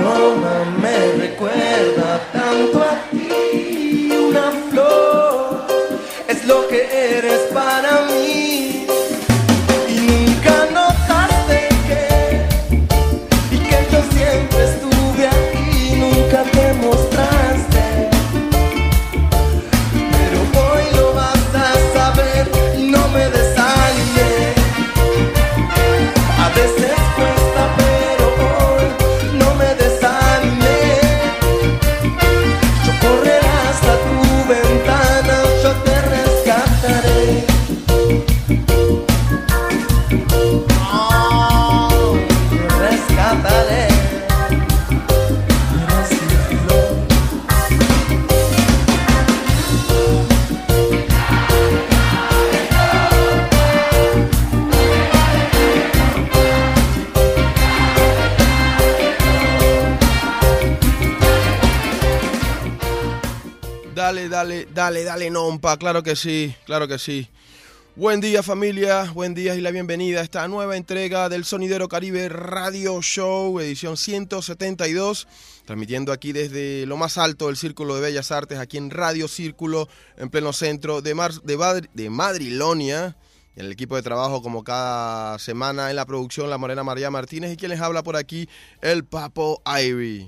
aroma me recuerda tanto a ti. Una flor es lo que eres para mí. Y nunca notaste que yo siempre estuve aquí. Nunca te mostraste, pero hoy lo vas a saber. Y no me desanimé. A veces cuesta, pero hoy no me desanimé. Yo correré hasta tu ventana, yo te rescataré. Oh, te rescataré. Eres mi flor. Dale, Nompa, claro que sí. Buen día, familia, buen día y la bienvenida a esta nueva entrega del Sonidero Caribe Radio Show, edición 172, transmitiendo aquí desde lo más alto del Círculo de Bellas Artes, aquí en Radio Círculo, en pleno centro de Madrilonia. En el equipo de trabajo, como cada semana, en la producción, la Morena María Martínez, y quien les habla por aquí, el Papo Ivy.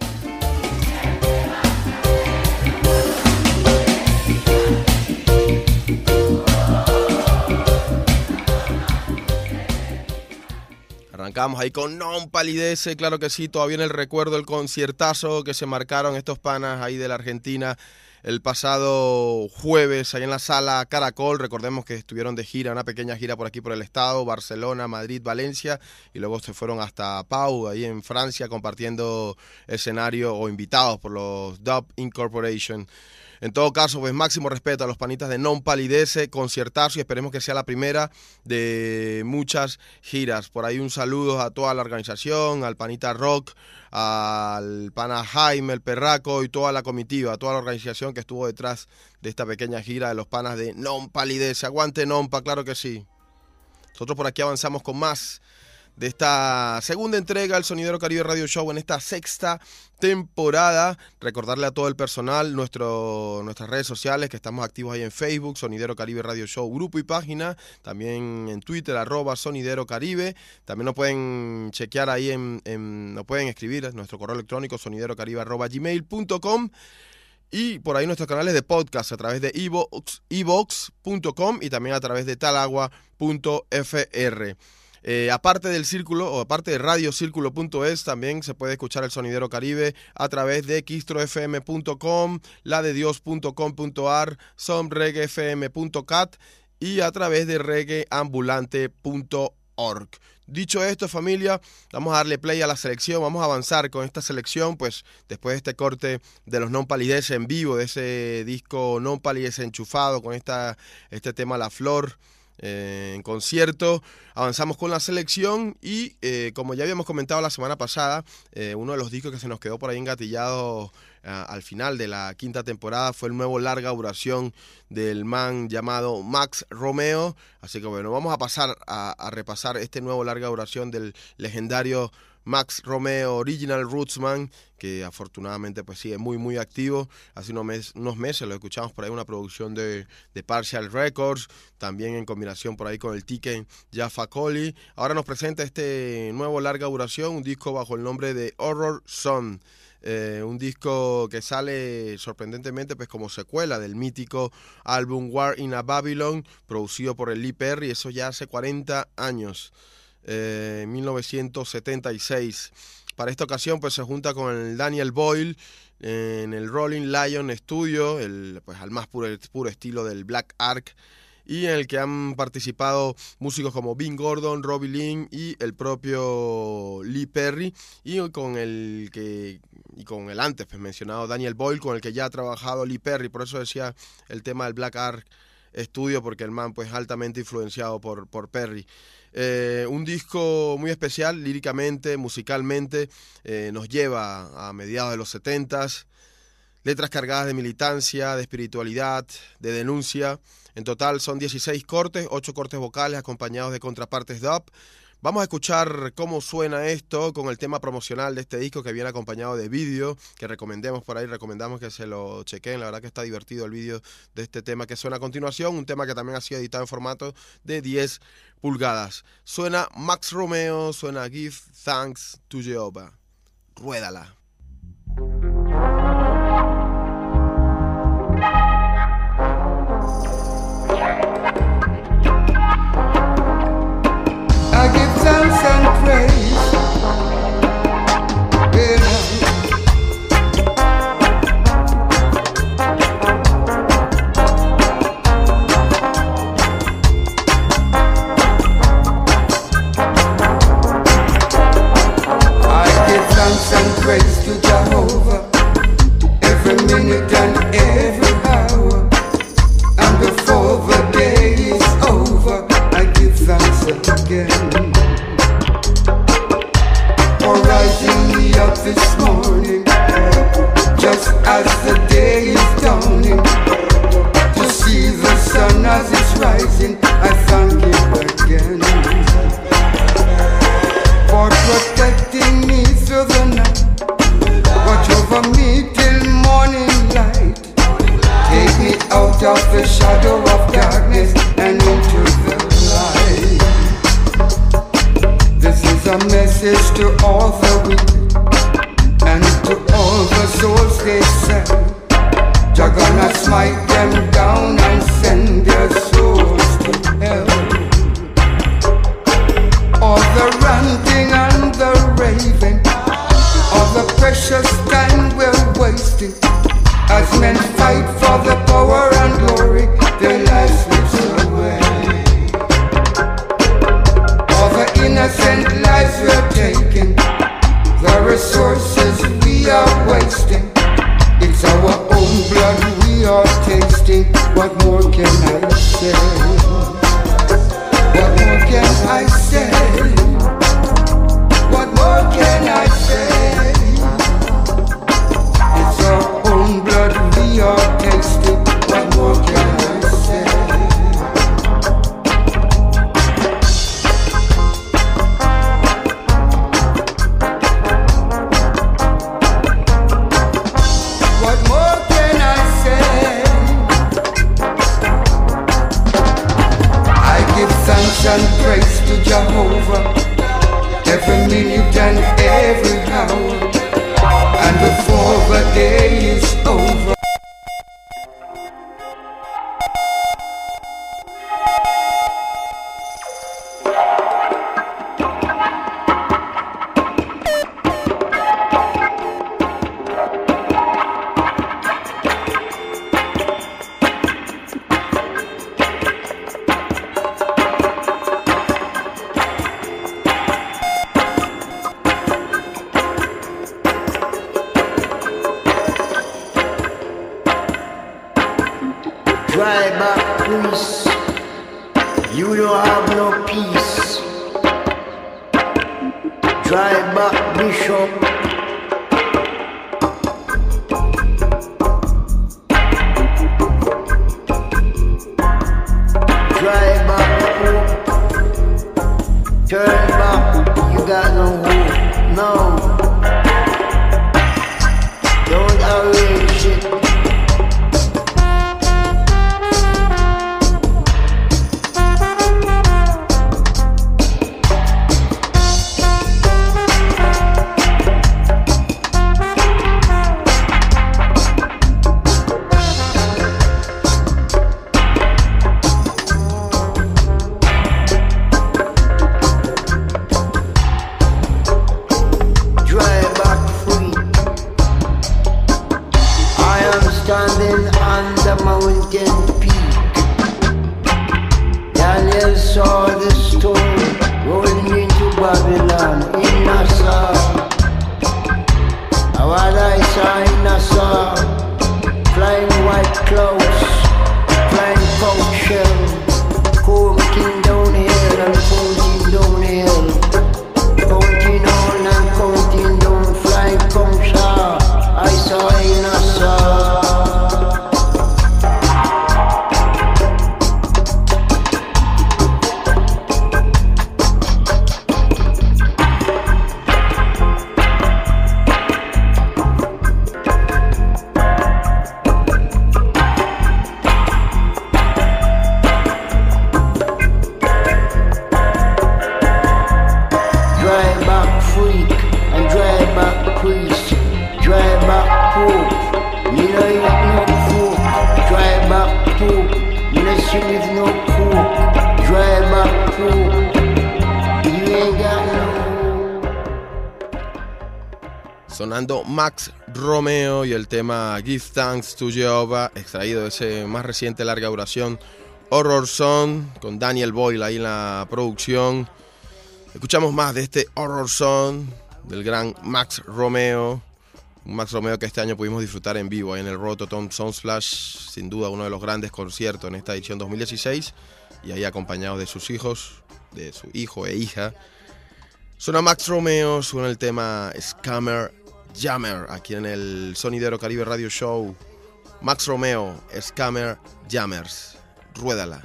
Arrancamos ahí con Non Palidece, claro que sí, todavía en el recuerdo el conciertazo que se marcaron estos panas ahí de la Argentina el pasado jueves, ahí en la Sala Caracol. Recordemos que estuvieron de gira, una pequeña gira por aquí por el estado, Barcelona, Madrid, Valencia, y luego se fueron hasta Pau, ahí en Francia, compartiendo escenario o invitados por los Dub Incorporation. En todo caso, pues máximo respeto a los panitas de Non Palidece, conciertazo, y esperemos que sea la primera de muchas giras. Por ahí un saludo a toda la organización, al panita Rock, al pana Jaime, el Perraco y toda la comitiva, toda la organización que estuvo detrás de esta pequeña gira de los panas de Non Palidece. Aguante Nompa, claro que sí. Nosotros por aquí avanzamos con más de esta segunda entrega del Sonidero Caribe Radio Show en esta sexta temporada. Recordarle a todo el personal nuestras redes sociales, que estamos activos ahí en Facebook, Sonidero Caribe Radio Show, grupo y página, también en Twitter, @Sonidero Caribe. También nos pueden chequear ahí nos pueden escribir a nuestro correo electrónico sonidero_caribe@gmail.com. Y por ahí nuestros canales de podcast a través de evox.com y también a través de talagua.fr. Aparte del círculo, o aparte de radiocírculo.es, también se puede escuchar el Sonidero Caribe a través de kistrofm.com, ladedios.com.ar, somreguefm.cat y a través de reggaeambulante.org. Dicho esto, familia, vamos a darle play a la selección, vamos a avanzar con esta selección, pues después de este corte de los Non Palidece en vivo, de ese disco Non Palidece enchufado con este tema La Flor, en concierto. Avanzamos con la selección y como ya habíamos comentado la semana pasada, uno de los discos que se nos quedó por ahí engatillado al final de la quinta temporada fue el nuevo larga duración del man llamado Max Romeo. Así que bueno, vamos a pasar a repasar este nuevo larga duración del legendario Max Romeo, Original Rootsman, que afortunadamente pues sigue muy activo. Hace unos meses lo escuchamos por ahí, una producción de Partial Records, también en combinación por ahí con el Tiken Jaffa Coli. Ahora nos presenta este nuevo larga duración, un disco bajo el nombre de Horror Son. Un disco que sale sorprendentemente pues como secuela del mítico álbum War in a Babylon, producido por el Lee Perry, eso ya hace 40 años. 1976. Para esta ocasión pues se junta con el Daniel Boyle en el Rolling Lion Studio, pues al más puro estilo del Black Ark, y en el que han participado músicos como Vin Gordon, Robbie Lynn y el propio Lee Perry, y con el antes pues mencionado Daniel Boyle, con el que ya ha trabajado Lee Perry. Por eso decía el tema del Black Ark Studio, porque el man pues altamente influenciado por Perry. Un disco muy especial líricamente, musicalmente, nos lleva a mediados de los 70s, letras cargadas de militancia, de espiritualidad, de denuncia. En total son 16 cortes, 8 cortes vocales acompañados de contrapartes dub, Vamos a escuchar cómo suena esto con el tema promocional de este disco que viene acompañado de vídeo, que recomendamos por ahí, recomendamos que se lo chequen. La verdad que está divertido el vídeo de este tema que suena a continuación, un tema que también ha sido editado en formato de 10 pulgadas. Suena Max Romeo, suena Give Thanks to Jehovah. Ruédala. I give thanks and praise. I give thanks and praise to Jehovah every minute and every hour, and before the day is over, I give thanks again for rising me up this morning, just as the day is dawning. To see the sun as it's rising, I thank Him again for protecting me through the night. Watch over me till morning light. Take me out of the shadow of darkness and into the light. This is a message to all the weak and to all the souls they sell. You're gonna smite them down and send their souls to hell. All the ranting and the raving, all the precious time we're wasting, as men fight for the power and glory, their lives slips away. All the innocent lives we're taking, the resources we are wasting, it's our own blood we are tasting. What more can I say? What more can I say? What more can I say? It's our own blood we are tasting. What more can I say? What more can I say? I give thanks and praise to Jehovah every minute and every hour, and before the day is over. Dry back, please. You don't have no peace. Dry back, Bishop. Dry back, Pope. Turn back, you got no hope. No. Don't arrange it. Standing on the mountain peak, Daniel saw the stone rolling into Babylon in Nassau. What I saw in Nassau, flying white clouds, flying conch shell, counting downhill and counting downhill, counting on and counting down, flying conch shell. I saw in Nassau. poop. Me no eat no cook. Dry back poop. Me no swim with no cook. Dry back poop. You ain't got no. Sonando Max Romeo y el tema Give Thanks to Jehovah, extraído de ese más reciente larga duración Horror Song, con Daniel Boyle ahí en la producción. Escuchamos más de este Horror Song del gran Max Romeo. Un Max Romeo que este año pudimos disfrutar en vivo ahí en el Rototom Sunsplash, sin duda uno de los grandes conciertos en esta edición 2016, y ahí acompañado de sus hijos, de su hijo e hija. Suena Max Romeo, suena el tema Scammer Jammer, aquí en el Sonidero Caribe Radio Show. Max Romeo, Scammer Jammers. Ruédala.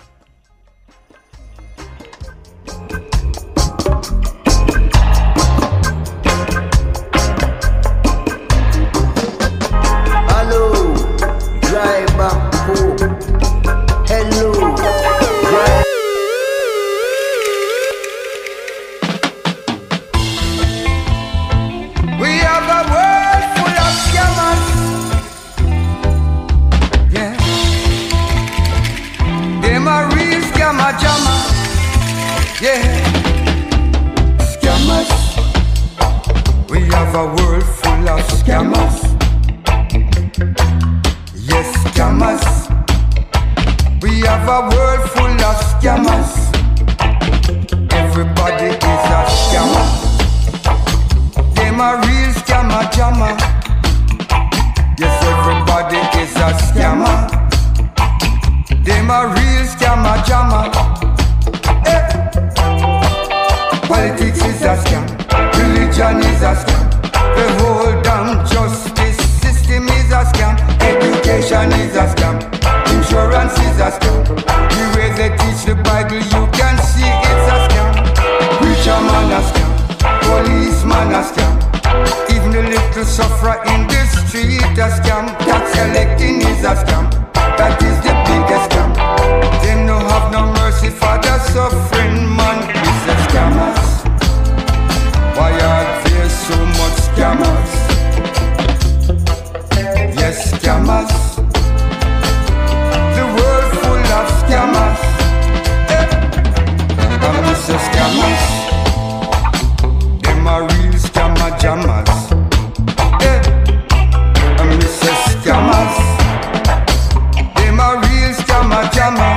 Hello, driver, hello, driver. We have a world full of scammers. Yeah. Them a real scammer jammer. Yeah. Scammers. We have a world full of scammers. Yes, scammers. We have a world full of scammers. Everybody is a scammer. Them a real scammer jammer. Yes, everybody is a scammer. Them a real scammer jammer. Eh. Politics is a scam. Religion is a scam. The whole damn justice system is a scam. Education is a scam. Insurance is a scam. The way they teach the Bible, you can see it's a scam. Preacher man a scam. Policeman a scam. Even the little sufferer in the street a scam. Tax collecting is a scam. That is the biggest scam. Them no have no mercy for the suffering man. It's the scammers. Why are there so much scammers? Yes, scammers. The world full of scammers. And Mr. Scammers. Them are real scammer jammers. And Mr. Scammers. Them are real scammer jammers.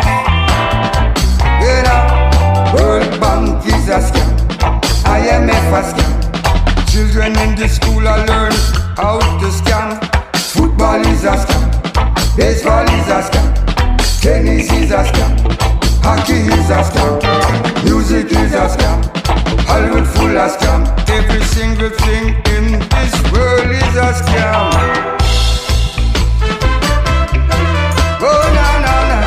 World Bank is a scam. IMF a scam. Children in the school are learn how to scam. Football is a scam. Baseball is a scam. Tennis is a scam. Hockey is a scam. Music is a scam. Hollywood full of scam. Every single thing in this world is a scam. Oh no no no.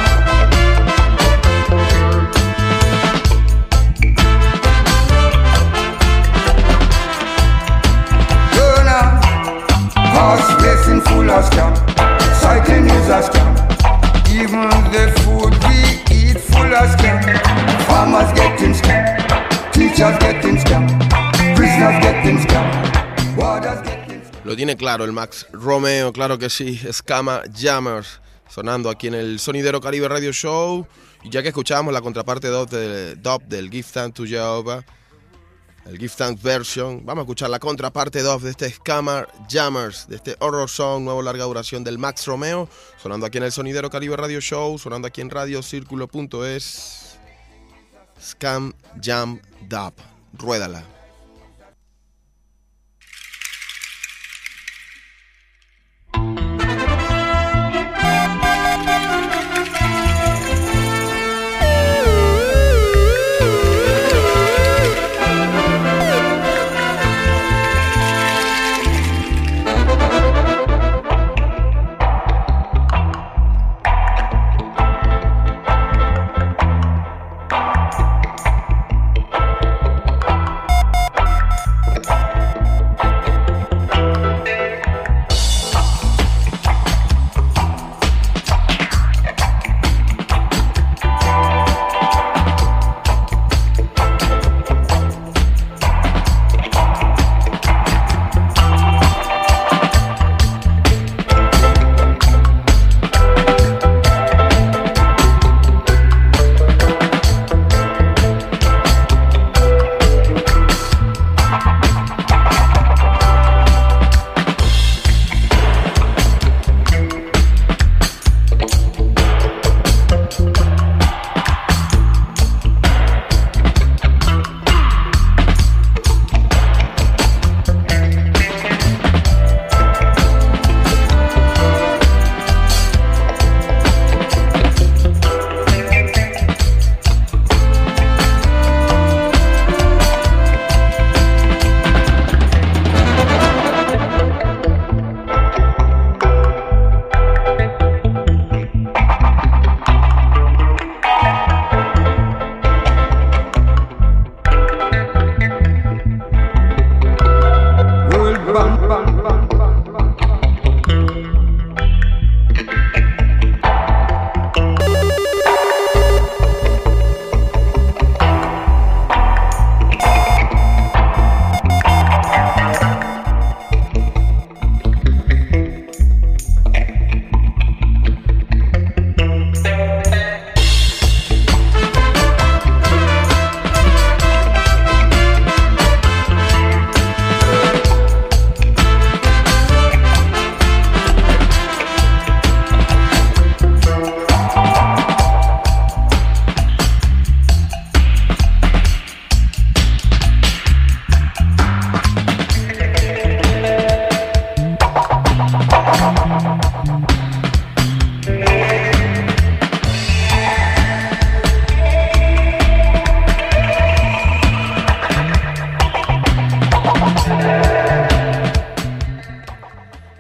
Oh no. Horse racing full of scam. Cycling is a scam. Even the food we eat full of scam. Farmers getting scam. Teachers getting scam. Prisoners getting scam. Warders getting scam. Lo tiene claro el Max Romeo, claro que sí. Scammer Jammers, sonando aquí en el Sonidero Caribe Radio Show. Y ya que escuchábamos la contraparte dub del Give Thanks to Jehovah, el Give Thanks version, vamos a escuchar la contraparte dub de este Scammer Jammers, de este Horror Song, nuevo larga duración del Max Romeo, sonando aquí en el Sonidero Caribe Radio Show, sonando aquí en radiocirculo.es. Scam Jam Dub. Ruédala.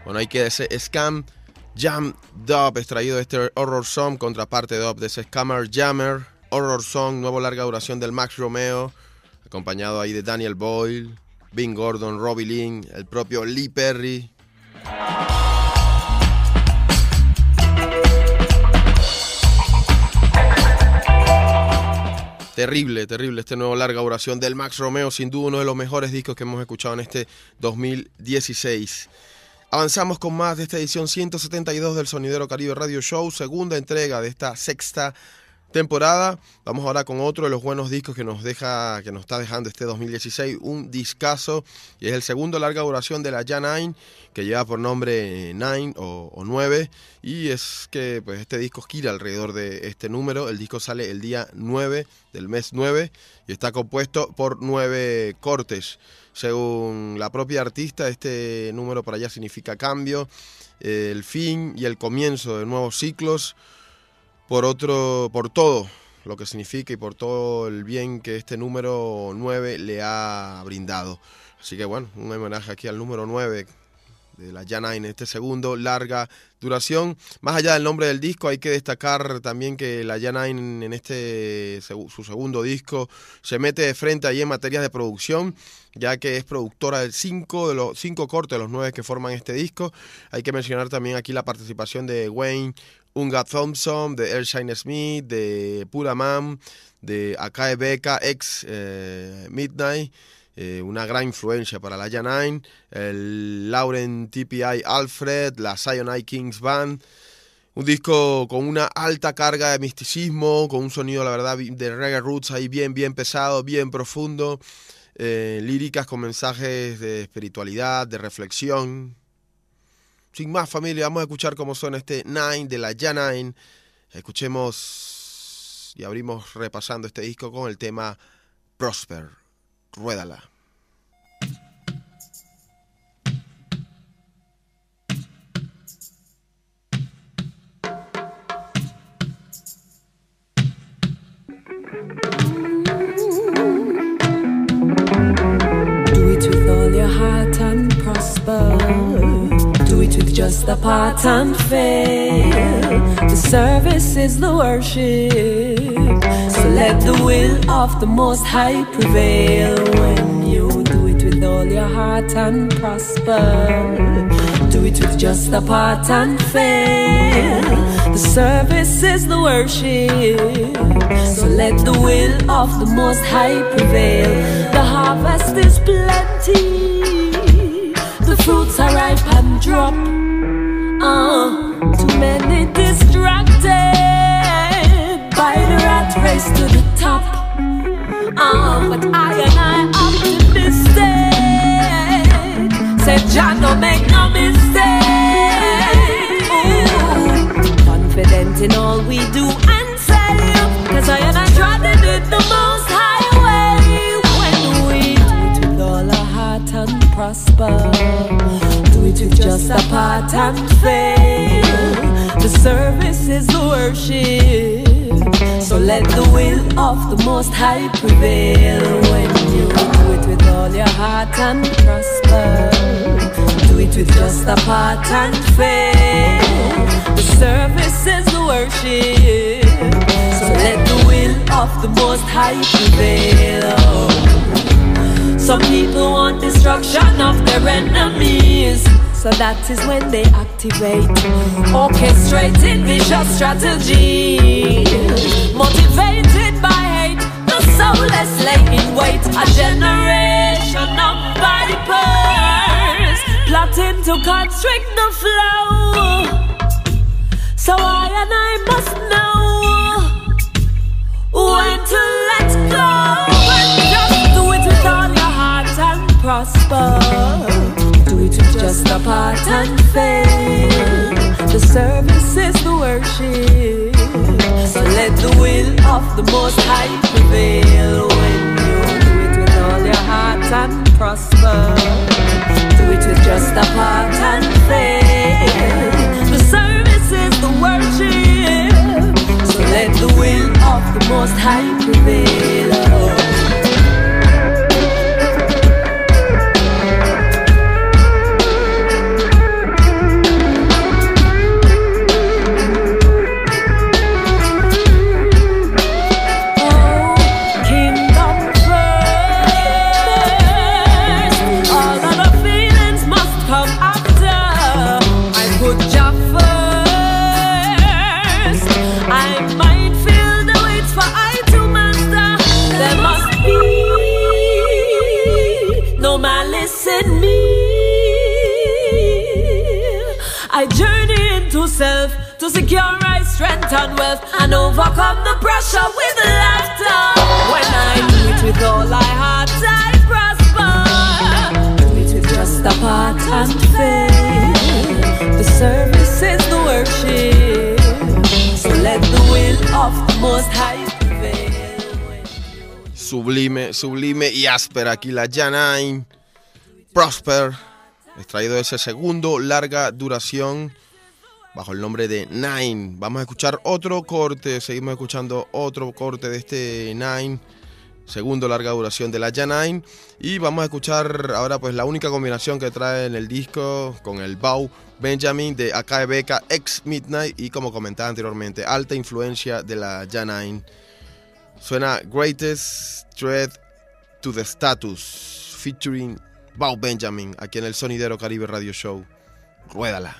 Bueno, ahí queda ese Scam Jam Dub extraído de este Horror Song, contraparte dub de ese Scammer Jammer. Horror Song, nuevo larga duración del Max Romeo, acompañado ahí de Daniel Boyle, Vin Gordon, Robbie Lynn, el propio Lee Perry. Terrible, terrible este nuevo larga duración del Max Romeo, sin duda uno de los mejores discos que hemos escuchado en este 2016. Avanzamos con más de esta edición 172 del Sonidero Caribe Radio Show, segunda entrega de esta sexta temporada. Vamos ahora con otro de los buenos discos que nos está dejando este 2016, un discazo, y es el segundo larga duración de la Ya 9, que lleva por nombre 9 o 9, y es que pues este disco gira alrededor de este número. El disco sale el día 9 del mes 9 y está compuesto por 9 cortes. Según la propia artista, este número para ella significa cambio, el fin y el comienzo de nuevos ciclos, por todo lo que significa y por todo el bien que este número 9 le ha brindado. Así que bueno, un homenaje aquí al número 9 de la Ya 9 en este segundo larga duración. Más allá del nombre del disco, hay que destacar también que la Ya 9 en su segundo disco se mete de frente ahí en materias de producción, ya que es productora de los 5 cortes de los 9 que forman este disco. Hay que mencionar también aquí la participación de Wayne Unga Thompson, de Ershine Smith, de Pura Man, de Akae Beka, ex Midnight, una gran influencia para la Ya 9, el Lauren TPI Alfred, la Cyanide Kings Band. Un disco con una alta carga de misticismo, con un sonido, la verdad, de reggae roots ahí bien pesado, bien profundo, líricas con mensajes de espiritualidad, de reflexión. Sin más, familia, vamos a escuchar cómo suena este 9 de la Ya 9. Escuchemos y abrimos repasando este disco con el tema Prosper. Ruédala. Do it with all your heart and prosper. Do it with just a part and fail. The service is the worship. So let the will of the Most High prevail. When you do it with all your heart and prosper, do it with just a part and fail. The service is the worship. So let the will of the Most High prevail. The harvest is plenty, the fruits are ripe and drop. Too many distracted by the rat race to the top. But I and I optimistic. Said John, don't make no mistake. Ooh, confident in all we do and say, 'cause I and I trotted it the most highway. When we do it with all our heart and prosper, do it with just a part and fail. The service is the worship. So let the will of the Most High prevail. When you do it with all your heart and prosper, do it with just a part and fail. The service is the worship. So let the will of the Most High prevail. Some people want destruction of their enemies, so that is when they activate orchestrated vicious strategy. Motivated by hate, the soulless lay in wait. A generation of vipers plotting to constrict the flow. So I and I must know when to let go. And just do it with all your heart and prosper. Do it with just a part and fail. The service is the worship. So let the will of the Most High prevail. When you do it with all your heart and prosper, do it with just a part and fail. The service is the worship. So let the will of the Most High prevail. I journey into self to secure my strength and wealth and overcome the pressure with laughter. When I do it with all my heart, I prosper. Do it with just a part and faith. The service is the worship. So let the will of the Most High prevail. Sublime, sublime y áspera. Aquí la Janine Prosper, extraído de ese segundo larga duración bajo el nombre de Nine. Vamos a escuchar otro corte, seguimos escuchando otro corte de este Nine, segundo larga duración de la Janine. Y vamos a escuchar ahora pues la única combinación que trae en el disco con el Bow Benjamin de Akae Beka, ex Midnight, y como comentaba anteriormente, alta influencia de la Janine. Suena Greatest Threat to the Status featuring Bow Benjamin aquí en el Sonidero Caribe Radio Show. Ruédala.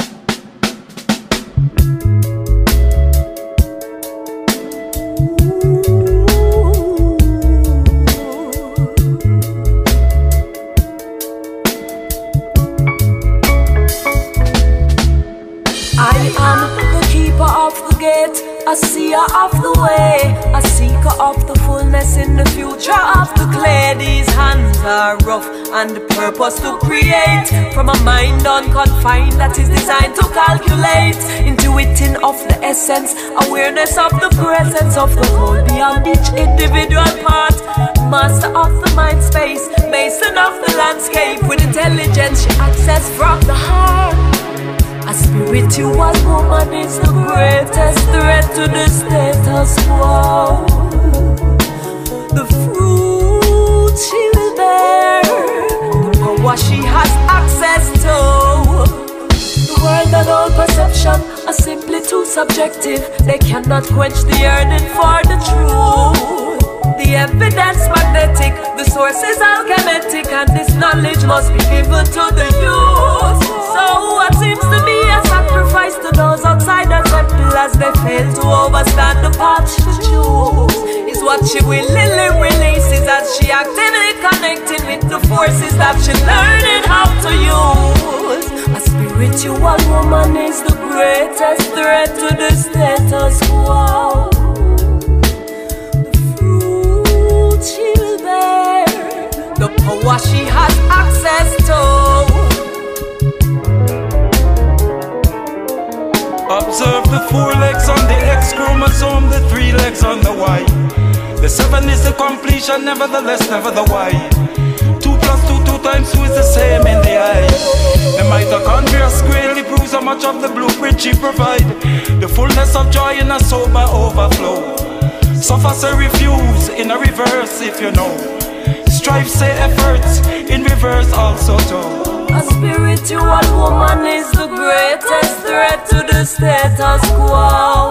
I am the keeper of the gate, a seer of the way, a seeker of the fullness in the future of the clay. These hands are rough and the purpose to create from a mind unconfined that is designed to calculate, intuiting of the essence, awareness of the presence of the whole beyond each individual part. Master of the mind space, mason of the landscape, with intelligence she access from the heart. A spiritual woman is the greatest threat to the status quo. The fruit she will bear, the power she has access to. The world and all perception are simply too subjective. They cannot quench the yearning for the truth. The evidence magnetic, the source is alchemic, and this knowledge must be given to the youth. So what seems to be a sacrifice to those outside the temple as they fail to overstand the path she choose is what she willingly releases as she actively connecting with the forces that she learning how to use. A spiritual woman is the greatest threat to the status quo. She will bear the power she has access to. Observe the 4 legs on the X chromosome, the 3 legs on the Y. The 7 is the completion, nevertheless, never the Y. 2 plus 2, 2 times 2 is the same in the eye. The mitochondria squarely proves how much of the blueprint she provide. The fullness of joy in a sober overflow. Suffer say refuse in a reverse if you know. Strive say efforts in reverse also too. A spiritual woman is the greatest threat to the status quo.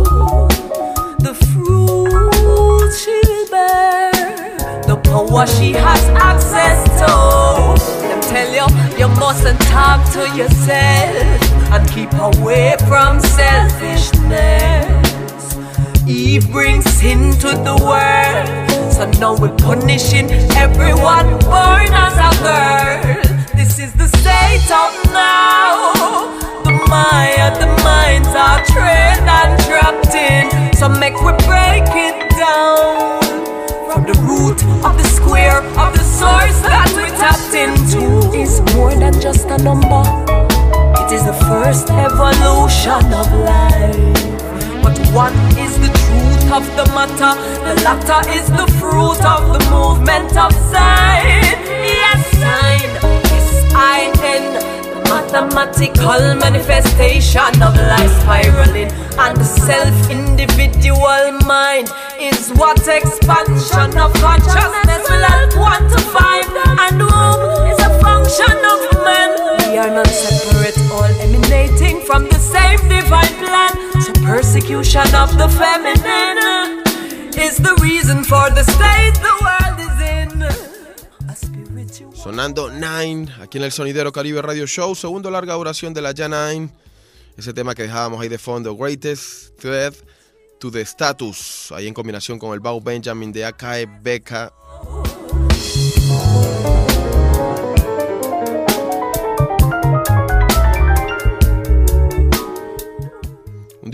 The fruit she'll bear, the power she has access to. Them tell you mustn't talk to yourself and keep away from selfishness. Eve brings sin to the world, so now we're punishing everyone born as a girl. This is the state of now. The minds are trained and trapped in. So make we break it down from the root of the square of the source that we tapped into. Is more than just a number. It is the first evolution of life. But one is the truth of the matter, the latter is the fruit of the movement of sign. Yes, sign, S-I-N, the mathematical manifestation of life spiraling. And the self-individual mind is what expansion of consciousness will help one to find. And womb is a function of man. We are not separate, all emanating from the same divine plan. So persecution of the feminine is the reason for the state the world is in. A spiritual... Sonando Nine, aquí en el Sonidero Caribe Radio Show, segundo larga duración de la Janine. Ese tema que dejábamos ahí de fondo, Greatest Threat to the Status, ahí en combinación con el Bow Benjamin de Akae Beka.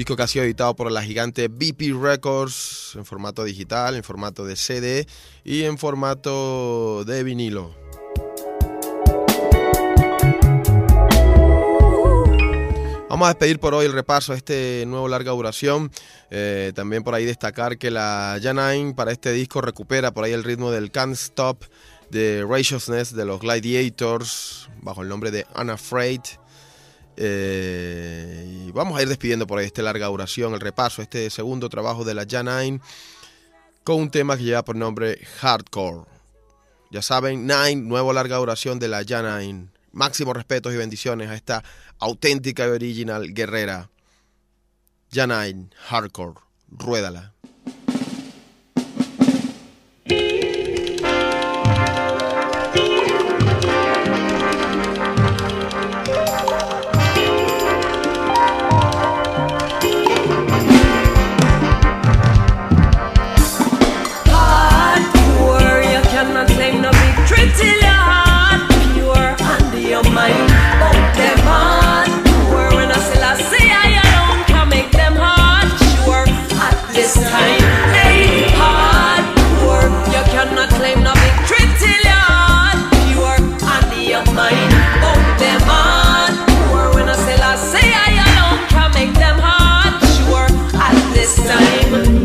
disco que ha sido editado por la gigante BP Records en formato digital, en formato de CD y en formato de vinilo. Vamos a despedir por hoy el repaso a este nuevo larga duración. También por ahí destacar que la Janine para este disco recupera por ahí el ritmo del Can't Stop de Righteousness de los Gladiators bajo el nombre de Unafraid. Y vamos a ir despidiendo por ahí este larga duración, el repaso, este segundo trabajo de la Janine con un tema que lleva por nombre Hardcore. Ya saben, Nine, nuevo larga duración de la Janine. Máximos respetos y bendiciones a esta auténtica y original guerrera. Janine, Hardcore, ruédala. Hardcore, you cannot claim no victory till your heart pure under your mind. But them hardcore, when I say I alone can make them hard sure at this time. Hey, hardcore, you cannot claim no victory till your heart pure under your mind. But them hardcore, when I say I alone can make them hard sure at this time.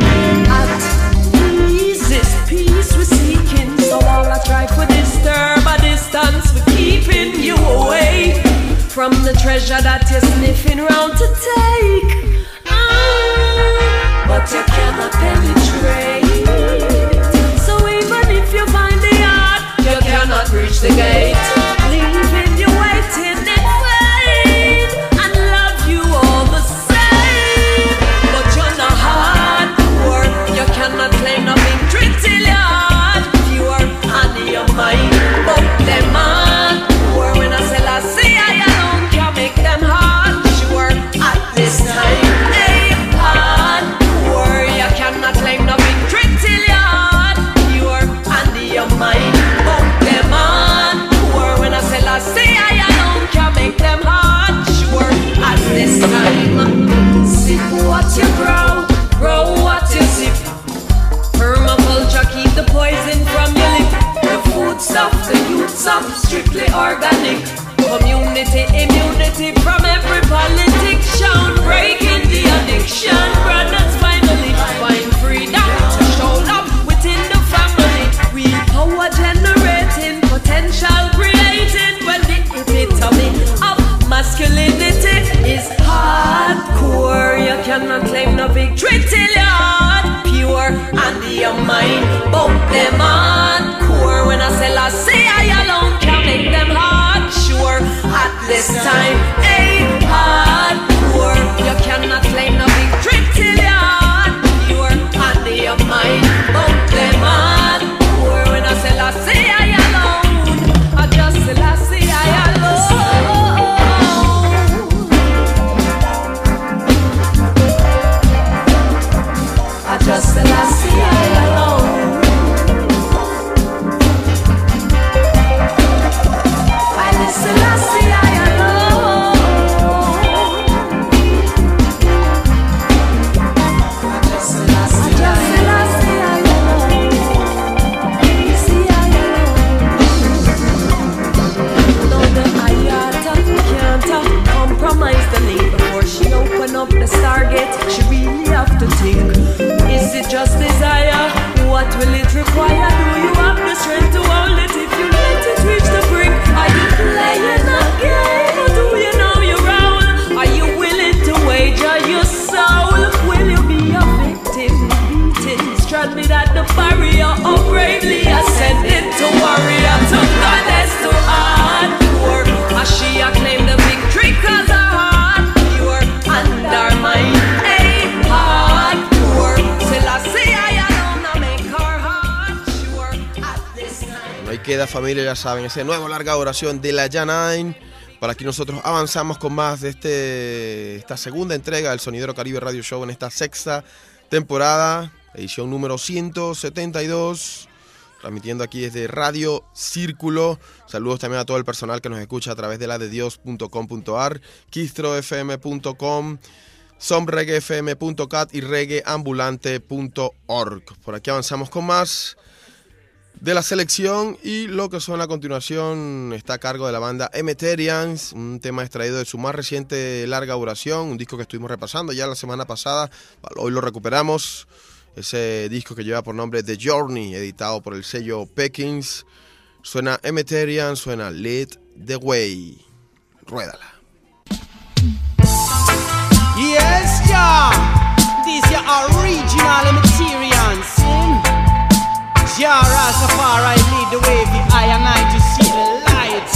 Peace we're seeking, so all I try for disturb a distance we're keeping you away from the treasure that you're sniffing round to take. But you cannot penetrate. So even if you find the heart, you cannot reach the gate. Leaving you waiting in vain and love you all the same. But you're not hardcore, you cannot claim no victory till your heart pure under your mind. But them hardcore, when I say I alone can make them hard sure at this time. Hey, hardcore, you cannot claim no victory till your heart pure under your mind. But them hardcore, when I say I alone can make them hard sure at this time. Sip what you grow what you sip. Permaculture keep the poison from your lip. The food stuff, the youth stuff, strictly organic. Community, immunity from every politic shown. Breaking the addiction, brothers finally find freedom to show love within the family. Real power generating, potential creating. When the epitome of masculinity is hardcore, you cannot claim no victory till your heart pure under your mind. Both them hardcore, when I say I alone can make them hard sure at this time. Hey, hardcore, you cannot claim no victory till your heart pure under your mind. Both them hardcore, when I say I alone, I just say I alone. I just say I alone. I listen, I say I alone. I just say I alone. See I alone. No, the Ayata can't compromise the link. Before she open up the Stargate, she really have to think. Is it just desire? What will it require? Do you have the strength to hold it if you let it reach the brink? Are you playing a game or do you know you're wrong? Are you willing to wager your soul? Will you be a victim, beaten, stranded at the barrier, or bravely ascended to warrior, to goddess, to hardcore? As she acclaimed the victory cause her heart pure and her mind. Hey, hardcore, till I say I alone, I make her heart sure at this time. Bueno, ahí queda, familia, ya saben, ese nuevo larga duración de la Janine. Para aquí nosotros avanzamos con más de esta segunda entrega del Sonidero Caribe Radio Show en esta sexta temporada, edición número 172. Transmitiendo aquí desde Radio Círculo. Saludos también a todo el personal que nos escucha a través de la de Dios.com.ar, kistrofm.com. somreggaefm.cat y reggaeambulante.org. Por aquí avanzamos con más de la selección, y lo que suena a continuación está a cargo de la banda Emeterians, un tema extraído de su más reciente larga duración, un disco que estuvimos repasando ya la semana pasada. Hoy lo recuperamos, ese disco que lleva por nombre The Journey, editado por el sello Pekins. Suena Emeterians, suena Lead the Way. Ruédala. Yes, yeah, these are original Emeterians. Jah Rastafari lead the way for I and I to see the lights.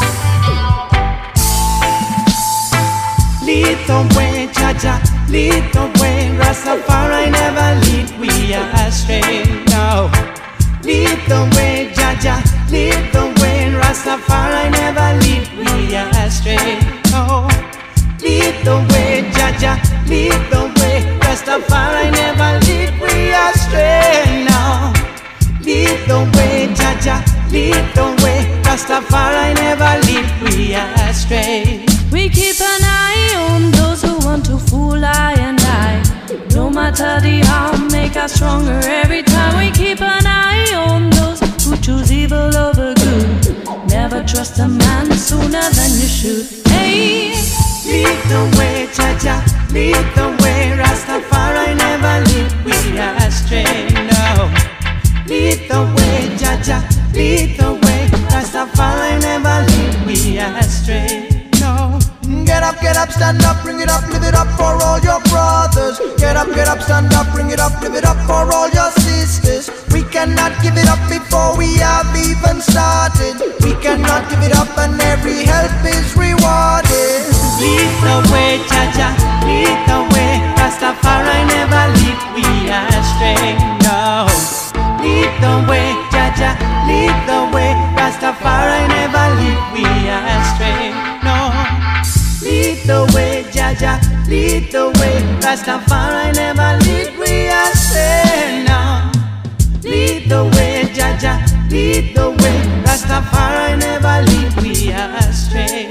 Lead the way, Jah, lead the way. Rastafari never lead we astray. No, lead the way, Jah, lead the way. Rastafari never lead we astray. No, lead the way, Jah, lead the way. Rastafari never lead we astray. No. Lead the way, Jah, lead the way. Rastafari never lead we astray. We keep an eye on those who want to fool I and I. No matter the harm, make us stronger every time. We keep an eye on those who choose evil over good. Never trust a man sooner than you should. Hey, lead the way, Jah, lead the way. Rastafari never lead we astray. No. Lead the way, Jah, lead the way. Rastafari never lead we astray. No. Get up, stand up, bring it up, live it up for all your brothers. Get up, stand up, bring it up, live it up for all your sisters. We cannot give it up before we have even started. We cannot give it up and every help is rewarded. Lead the way, Jah, lead the way. Rastafari never lead we astray. No. Lead the way, Jah, lead the way. Rastafari never lead we astray. No. Lead the way, Jah, lead the way. Rastafari never lead we astray. No. Lead the way, Jah, lead the way. Rastafari never lead we astray.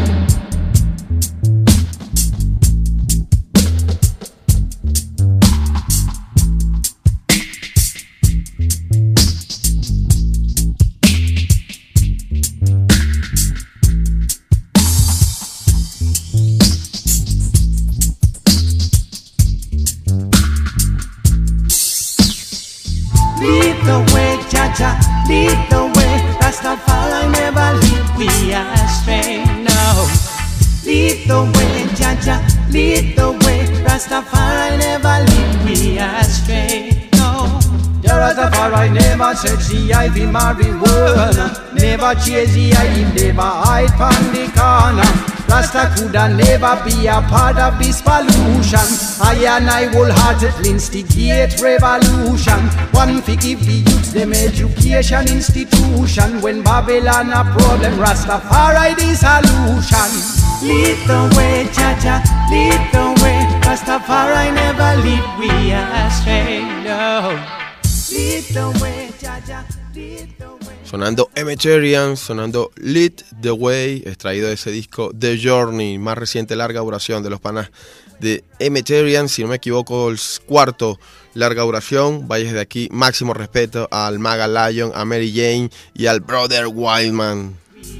Lead the way, Jah, lead the way. Rastafari never lead we astray. No. Lead the way, Jah, lead the way. Rastafari never lead we astray. No. The Rastafari never said I be marijuana. Never chase I never hide from the corner. Rasta coulda never be a part of this pollution. I and I wholeheartedly instigate revolution. One fi give the youths them education institution. When Babylon a problem, Rastafari the solution. Lead the way, Jah, lead the way. Rastafari never lead we astray. No. Lead the way, Jah, lead the way. Sonando Emeterians, sonando Lead the Way, extraído de ese disco The Journey, más reciente larga duración de los panas de Emeterians, si no me equivoco, el cuarto larga duración. Vaya desde aquí, máximo respeto al Maga Lion, a Mary Jane y al Brother Wildman.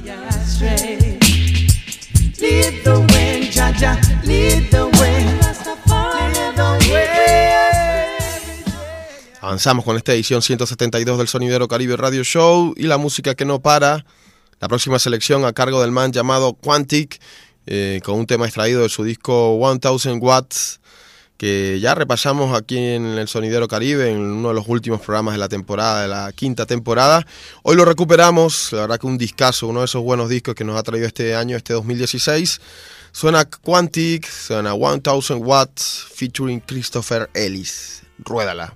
Lead the way, Jah, lead the way. Lead the way. Avanzamos con esta edición 172 del Sonidero Caribe Radio Show y la música que no para. La próxima selección a cargo del man llamado Quantic, con un tema extraído de su disco 1000 Watts, que ya repasamos aquí en el Sonidero Caribe, en uno de los últimos programas de la temporada, de la quinta temporada. Hoy lo recuperamos, la verdad que un discazo, uno de esos buenos discos que nos ha traído este año, este 2016. Suena Quantic, suena 1000 Watts, featuring Christopher Ellis. Ruédala.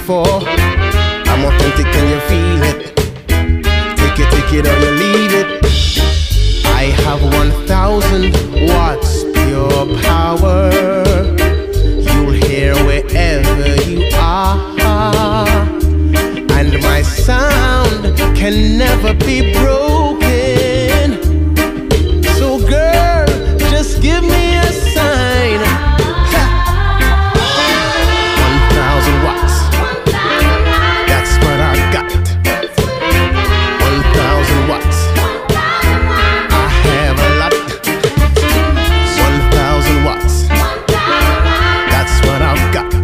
for. I'm authentic and you feel it. Take it or you leave it. I have 1,000 watts pure power. You'll hear wherever you are. And my sound can never be broken. So girl, just give me a sign. 1,000 watts. That's what I got. 1,000 watts. I have a lot. 1,000 watts. That's what I've got.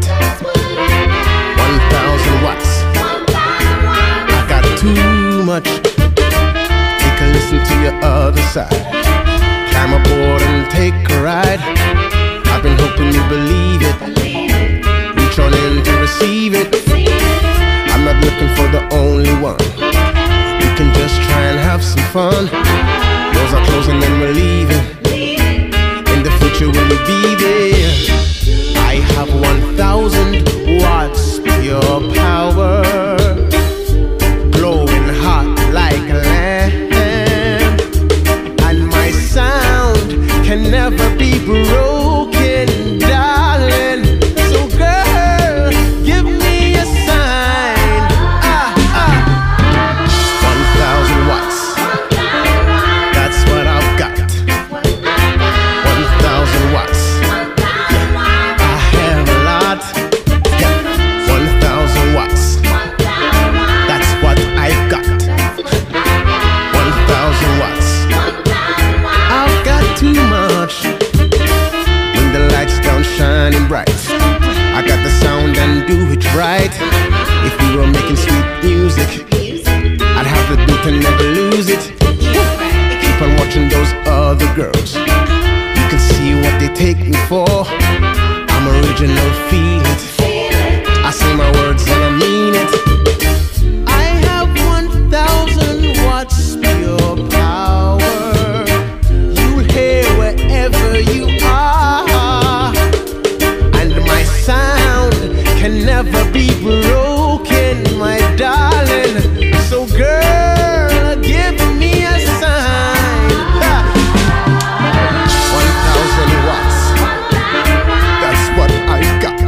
1,000 watts. I got too much. Take a listen to your other side. Climb aboard and take a ride. I've been hoping you believe it. Reach on in to receive it. I'm not looking for the only one. We can just try and have some fun. Doors are closing and we're leaving. In the future will you be there? I have 1,000 watts pure power. Glowing hot like a lamp. And my sound can never be broken, darling. So girl, give me a sign. 1,000 watts. That's what I've got. 1,000 watts. I have a lot. 1,000 watts. That's what I've got. 1,000 watts. I've got too much. When the lights don't shining bright, I got the sound and do it right. If we were making sweet music, I'd have the beat and never lose it. Keep on watching those other girls. You can see what they take me for. I'm original, feel it. I say my words and I mean it. I have 1,000 watts pure power. You'll hear wherever you are. And my sound can never be broken, my darling. So girl, give me a sign. 1,000 watts. That's what I got.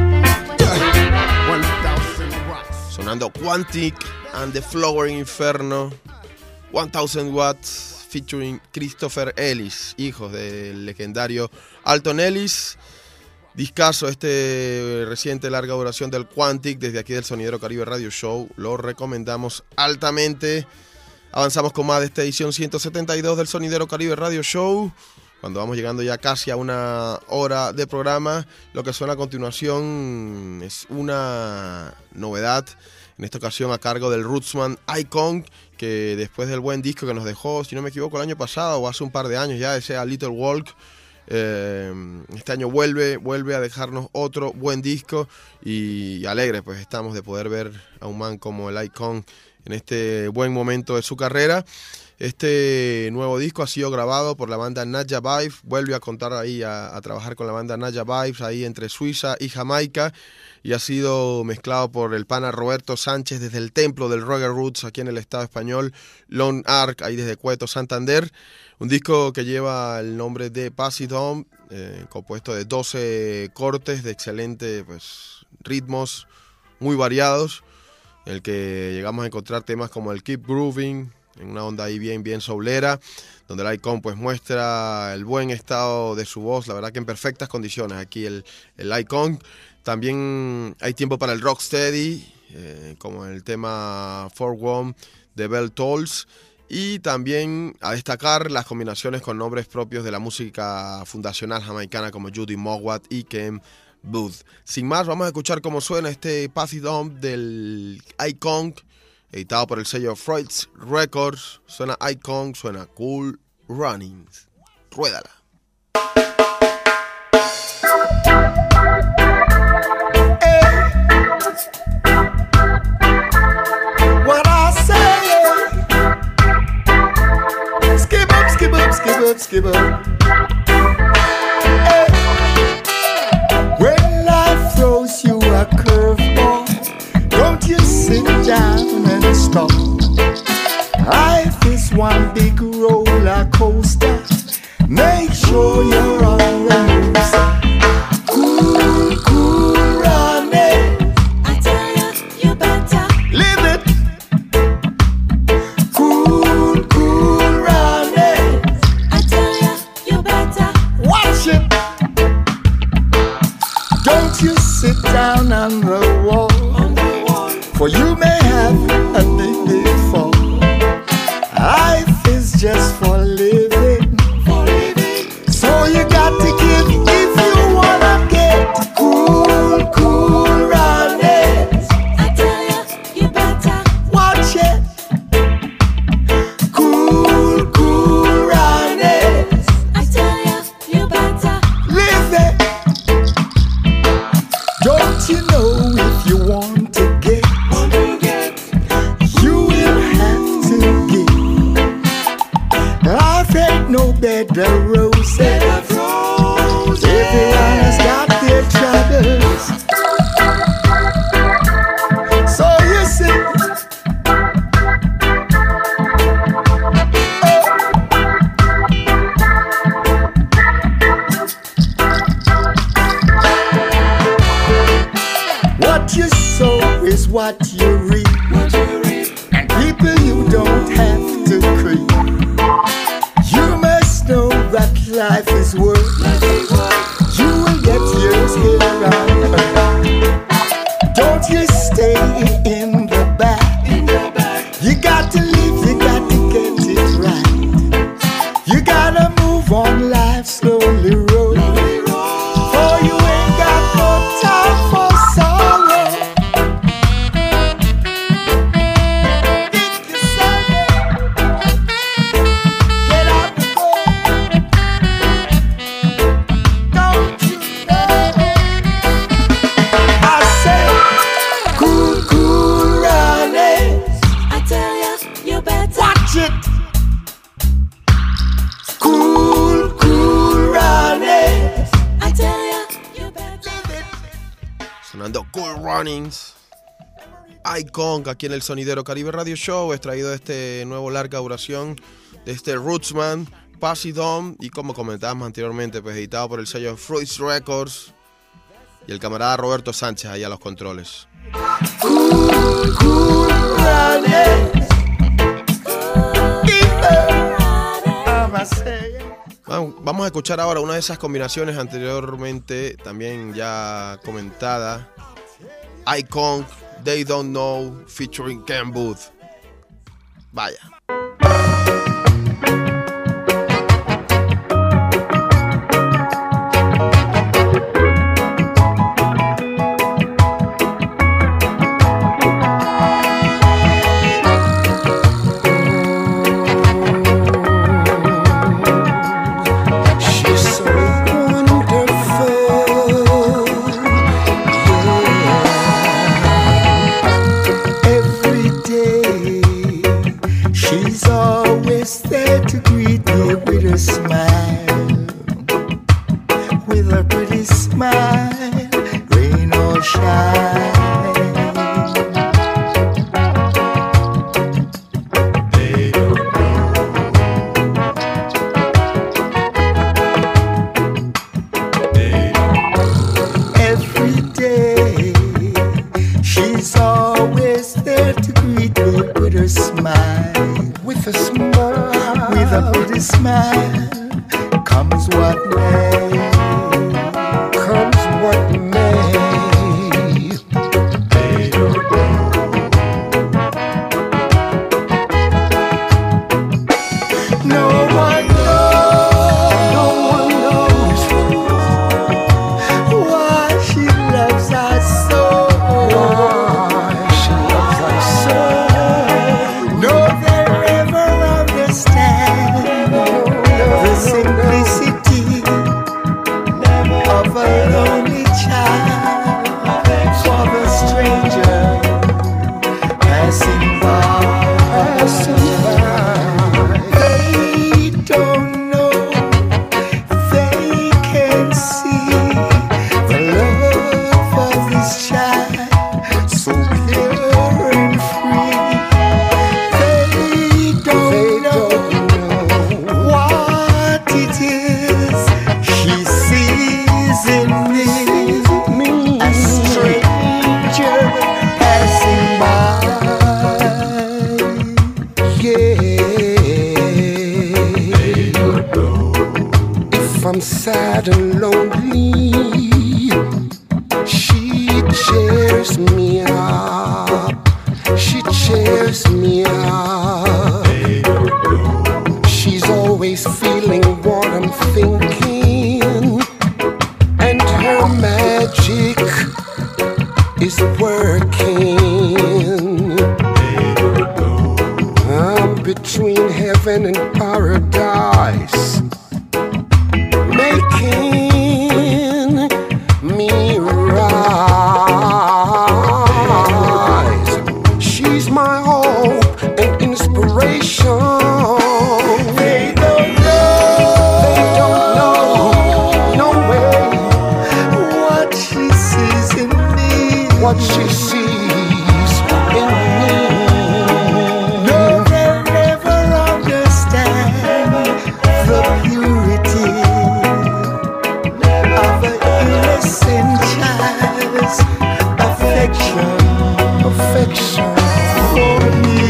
1,000 watts. Sonando Quantic and the Flowering Inferno. 1,000 watts featuring Christopher Ellis, hijos del legendario Alton Ellis. Discaso este reciente larga duración del Quantic, desde aquí del Sonidero Caribe Radio Show, lo recomendamos altamente. Avanzamos con más de esta edición 172 del Sonidero Caribe Radio Show, cuando vamos llegando ya casi a una hora de programa. Lo que suena a continuación es una novedad, en esta ocasión a cargo del Rootsman Icon, que después del buen disco que nos dejó, si no me equivoco, el año pasado o hace un par de años ya, ese A Little Walk, este año vuelve a dejarnos otro buen disco, y alegres pues estamos de poder ver a un man como el Icon en este buen momento de su carrera. Este nuevo disco ha sido grabado por la banda Naja Vibes, vuelve a contar ahí a trabajar con la banda Naja Vibes ahí entre Suiza y Jamaica, y ha sido mezclado por el pana Roberto Sánchez desde el templo del Reggae Roots aquí en el estado español, Lone Ark ahí desde Cueto, Santander. Un disco que lleva el nombre de Pass It On, compuesto de 12 cortes de excelentes ritmos muy variados, en el que llegamos a encontrar temas como el Keep Grooving, en una onda ahí bien soulera, donde el Icon pues muestra el buen estado de su voz, la verdad que en perfectas condiciones aquí el Icon. También hay tiempo para el rocksteady, como el tema For One de Bell Tolls, y también a destacar las combinaciones con nombres propios de la música fundacional jamaicana como Judy Mowat y Ken Booth. Sin más, vamos a escuchar cómo suena este Pass It On del Icon, editado por el sello Freud's Records. Suena Icon, suena Cool Runnings. Ruédala. What I say? Skip up, skip up, skip up, skip up. Hey. When life throws you a curveball, don't stop. Life is one big roller coaster. Make sure you're on the move. Cool, cool, running. I tell you, you better Live it. Cool, cool, running. I tell you, you better Watch it. Don't you sit down on the wall, for you may have a big fall. Life is just for living. So you got to give if you wanna get cool, cool runnings. I tell you, you better Watch it. Cool, cool runnings. I tell you, you better Live it. Don't you know if you want to get, you will have to give. Life ain't no bed of roses. Everyone has got their troubles. So you see, what you sow is what you reap. And people you don't have to creep. You must know that life is worth. You will get yours here on earth. Don't you stay in the back. You got to live, you got to get it right. You gotta move on life slowly roll. For you ain't got no time for sorrow. Think yourself up. Get out the door. Don't you know? I say, cool, cool runnings. I tell you, you better Watch it. Cool, cool runnings. I tell you, you better Sonando Cool Runnings. Icon, aquí en el Sonidero Caribe Radio Show, extraído de este nuevo larga duración de este Rootsman, Pass It On, y como comentábamos anteriormente, pues editado por el sello Fruits Records y el camarada Roberto Sánchez ahí a los controles. Cool, cool runnings. I'm saying. Vamos a escuchar ahora una de esas combinaciones anteriormente también ya comentada. Icon, They Don't Know, featuring Ken Booth. Vaya. She's so wonderful, yeah. Every day she's always there to greet me with a smile, with a pretty smile, rain or shine. Every day she's always there to greet me with a smile, with a smile, with a pretty smile. Comes what may, comes what may. They don't know. No one knows why she loves us so. She loves us so. No, they'll ever understand the simplicity of a lonely child. I'm sad and lonely, she cheers me up. She cheers me up. She's always feeling what I'm thinking, and her magic is working. I'm between heaven and paradise, making me rise. She's my hope and inspiration. They don't know, no way, what she sees in me, what she sees in me. No, they'll never understand the purity of an innocent child's affection for me.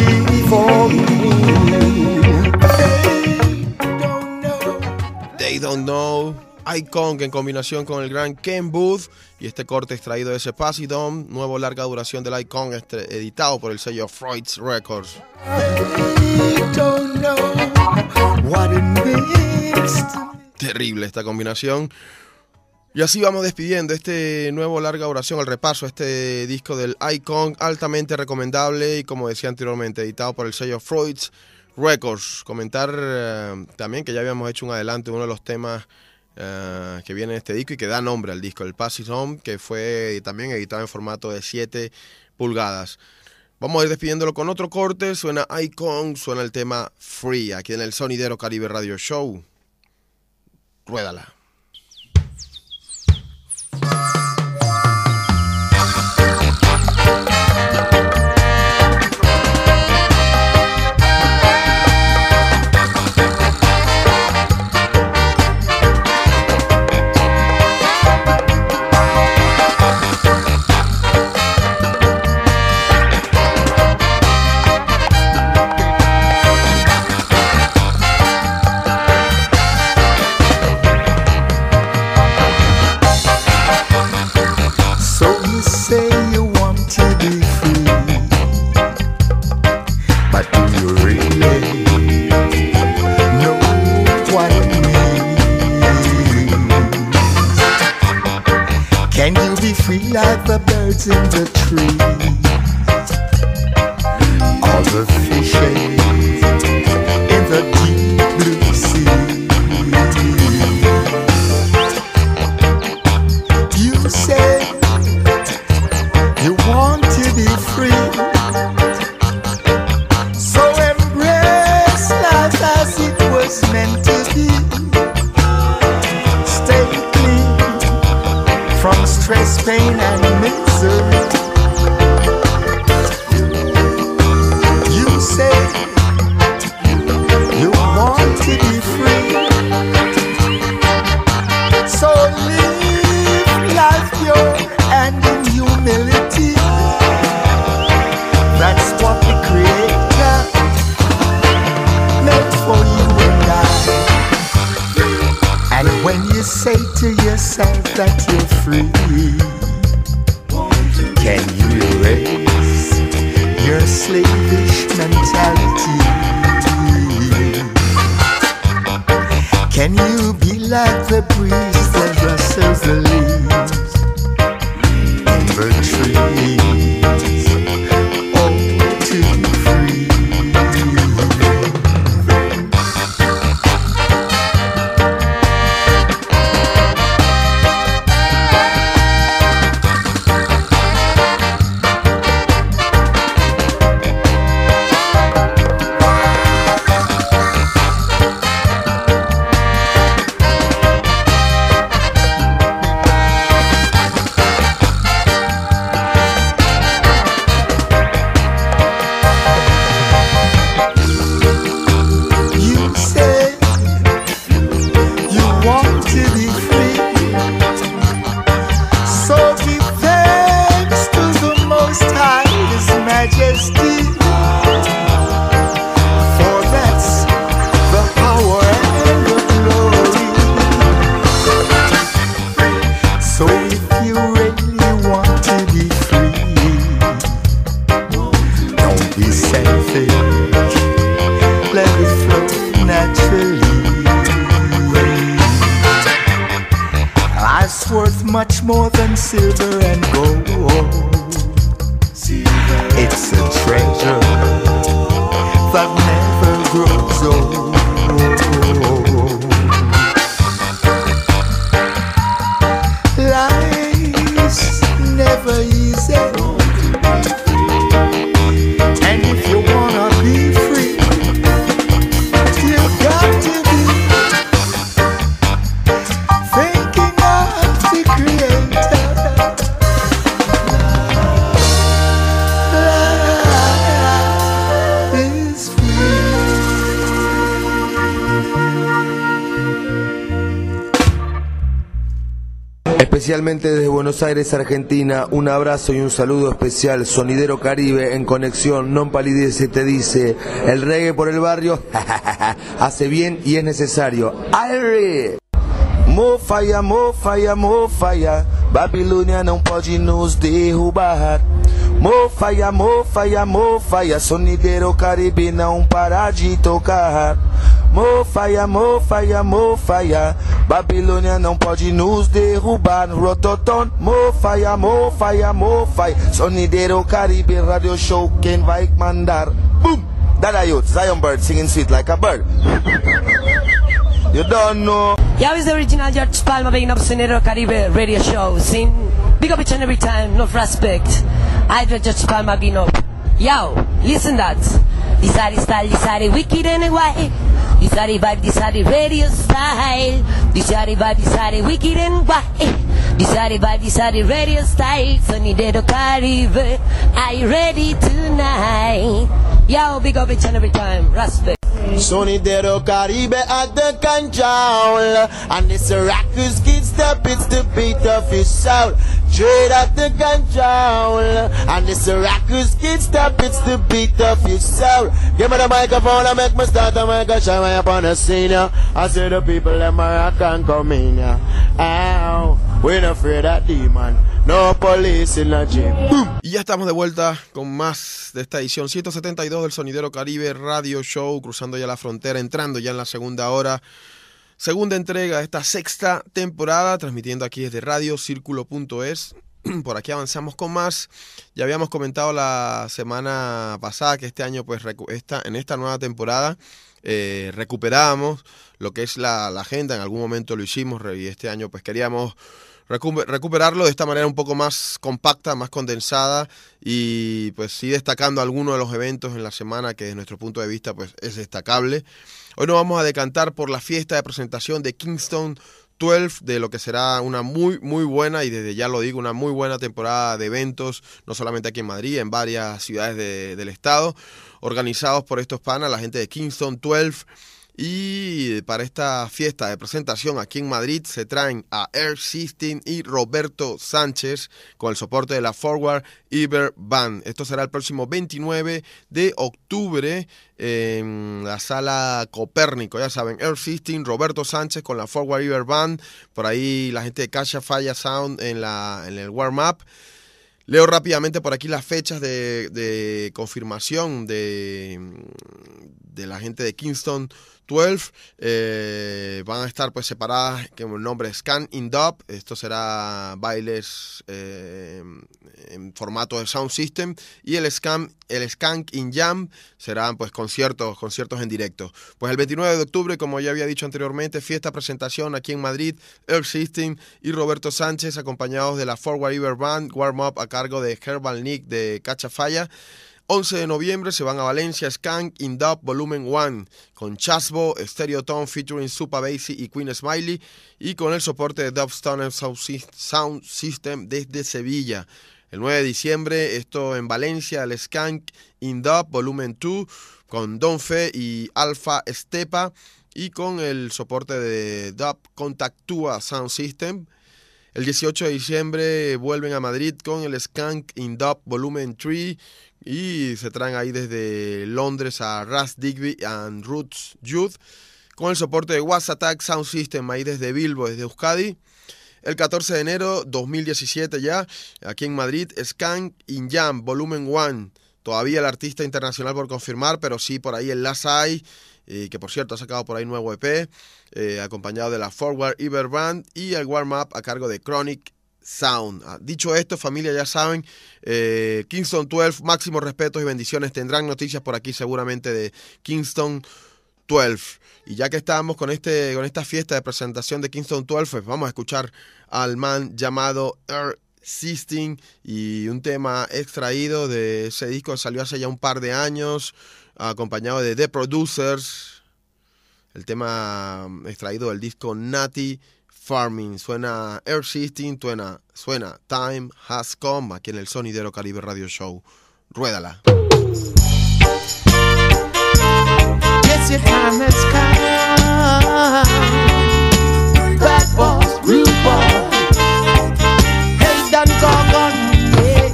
They Don't Know, Icon en combinación con el gran Ken Booth, y este corte extraído de ese Pasidom, nuevo larga duración del Icon, editado por el sello Freud's Records. Terrible esta combinación. Y así vamos despidiendo este nuevo larga duración, el repaso a este disco del Icon, altamente recomendable y, como decía anteriormente, editado por el sello Freud's Records. Comentar también que ya habíamos hecho un adelanto de uno de los temas que viene en este disco y que da nombre al disco, el Pass It On, que fue también editado en formato de 7 pulgadas. Vamos a ir despidiéndolo con otro corte. Suena Icon, suena el tema Free, aquí en el Sonidero Caribe Radio Show. Ruédala. Like the birds in the trees, all the fishes in the deep blue sea. You say you want to be free, so embrace life as it was meant to be. Stay clean from stress, pain, and misery. You say you want to be free, so live life pure and in humility. That's what the Creator meant for you and I. And when you say to yourself that you're free, can you erase your slavish mentality? Can you be like the breeze that rustles the leaves in the trees? Oh, to be free. much more than silver and gold. It's a treasure that never grows old. Life's never easy, and if you wanna be free, you got to be thinking of the Creator. Life is free. Especialmente desde Buenos Aires, Argentina, un abrazo y un saludo especial. Sonidero Caribe en conexión, non palidece, te dice, el reggae por el barrio hace bien y es necesario. ¡Aire! More fire, more fire, more fire, Babilônia não pode nos derrubar. More fire, more fire, more fire, Sonidero Caribe não para de tocar. More fire, more fire, more fire, Babilônia não pode nos derrubar. Rototon, more fire, more fire, more fire, Sonidero Caribe Radio Show, quem vai mandar? Boom! Dada youth, Zion Bird singing sweet like a bird. You don't know. Yeah, it's the original George Palma being up Sonidero Caribe Radio Show. Sing, big up each and every time, no respect. I do George Palma being up. Yo, listen that. This are the style, this are the wicked and the white. This are the vibe, this are the radio style. This are the vibe, this are the wicked and white. This are the vibe, this are the radio style. Sonidero Caribe, are you ready tonight? Yo, big up each and every time, respect. Sonidero Caribe at the control, and it's a Raccoons Kid step, it's the beat of his soul. Trade at the control, and it's a Raccoons Kid step, it's the beat of his soul. Give me the microphone and make me start to make a shine up on the scene. I see the people in my rock and come in. Ow, we're not afraid of demon. No police in the gym. Boom. Y ya estamos de vuelta con más de esta edición 172 del Sonidero Caribe Radio Show, cruzando ya la frontera, entrando ya en la segunda hora, segunda entrega de esta sexta temporada, transmitiendo aquí desde radiocirculo.es. Por aquí avanzamos con más. Ya habíamos comentado la semana pasada que este año, pues en esta nueva temporada, recuperamos lo que es la agenda. En algún momento lo hicimos y este año pues queríamos recuperarlo de esta manera un poco más compacta, más condensada, y pues sí destacando algunos de los eventos en la semana que desde nuestro punto de vista pues es destacable. Hoy nos vamos a decantar por la fiesta de presentación de Kingston 12, de lo que será una muy buena, y desde ya lo digo, una muy buena temporada de eventos, no solamente aquí en Madrid, en varias ciudades del estado, organizados por estos panas, la gente de Kingston 12. Y para esta fiesta de presentación aquí en Madrid se traen a Earth System y Roberto Sánchez con el soporte de la Forward Ever Band. Esto será el próximo 29 de octubre en la Sala Copérnico. Ya saben, Earth System, Roberto Sánchez con la Forward Ever Band. Por ahí la gente de Cacha Falla Sound en el warm-up. Leo rápidamente por aquí las fechas de confirmación de la gente de Kingston 12. Van a estar pues separadas con el nombre Skank in Dub. Esto será bailes en formato de sound system, y el Skank in Jam serán pues conciertos en directo. Pues el 29 de octubre, como ya había dicho anteriormente, fiesta presentación aquí en Madrid, Earth System y Roberto Sánchez acompañados de la Forward Ever Band, warm up a cargo de Herbal Nick de Cacha Falla. 11 de noviembre se van a Valencia, Skank in Dub Volumen 1 con Chasbo, Stereotone featuring Supa Bassy y Queen Smiley, y con el soporte de Dubstone Sound System desde Sevilla. El 9 de diciembre, esto en Valencia, el Skank in Dub Volumen 2 con Don Fe y Alpha Stepa, y con el soporte de Dub Contactua Sound System. El 18 de diciembre vuelven a Madrid con el Skank in Dub Volumen 3, y se traen ahí desde Londres a Ras Digby and Roots Youth con el soporte de Was Attack Sound System ahí desde Bilbo, desde Euskadi. El 14 de enero 2017 ya, aquí en Madrid, Skank in Jam Volumen 1. Todavía el artista internacional por confirmar, pero sí por ahí el Lasai, que por cierto ha sacado por ahí nuevo EP, acompañado de la Forward Ever Band, y el warm-up a cargo de Chronic Sound. Dicho esto, familia, ya saben, Kingston 12, máximos respetos y bendiciones. Tendrán noticias por aquí seguramente de Kingston 12. Y ya que estábamos con esta fiesta de presentación de Kingston 12, pues vamos a escuchar al man llamado Earl System y un tema extraído de ese disco que salió hace ya un par de años, acompañado de The Producers. El tema extraído del disco Natty Farming. Suena Earl System, suena Time Has Come aquí en el Sonidero Caribe Radio Show. Ruédala. Yes, your time has come. Bad boys, rude boys. Hey, done gone, yeah.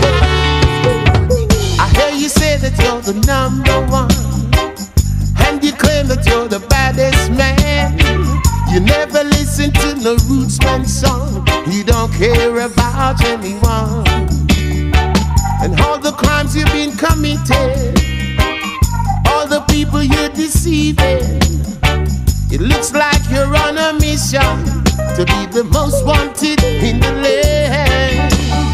I hear you say that you're the number one, and you claim that you're the baddest man. You never listen to the Rootsman song. You don't care about anyone, and all the crimes you've been committed, all the people you're deceiving. It looks like you're on a mission to be the most wanted in the land.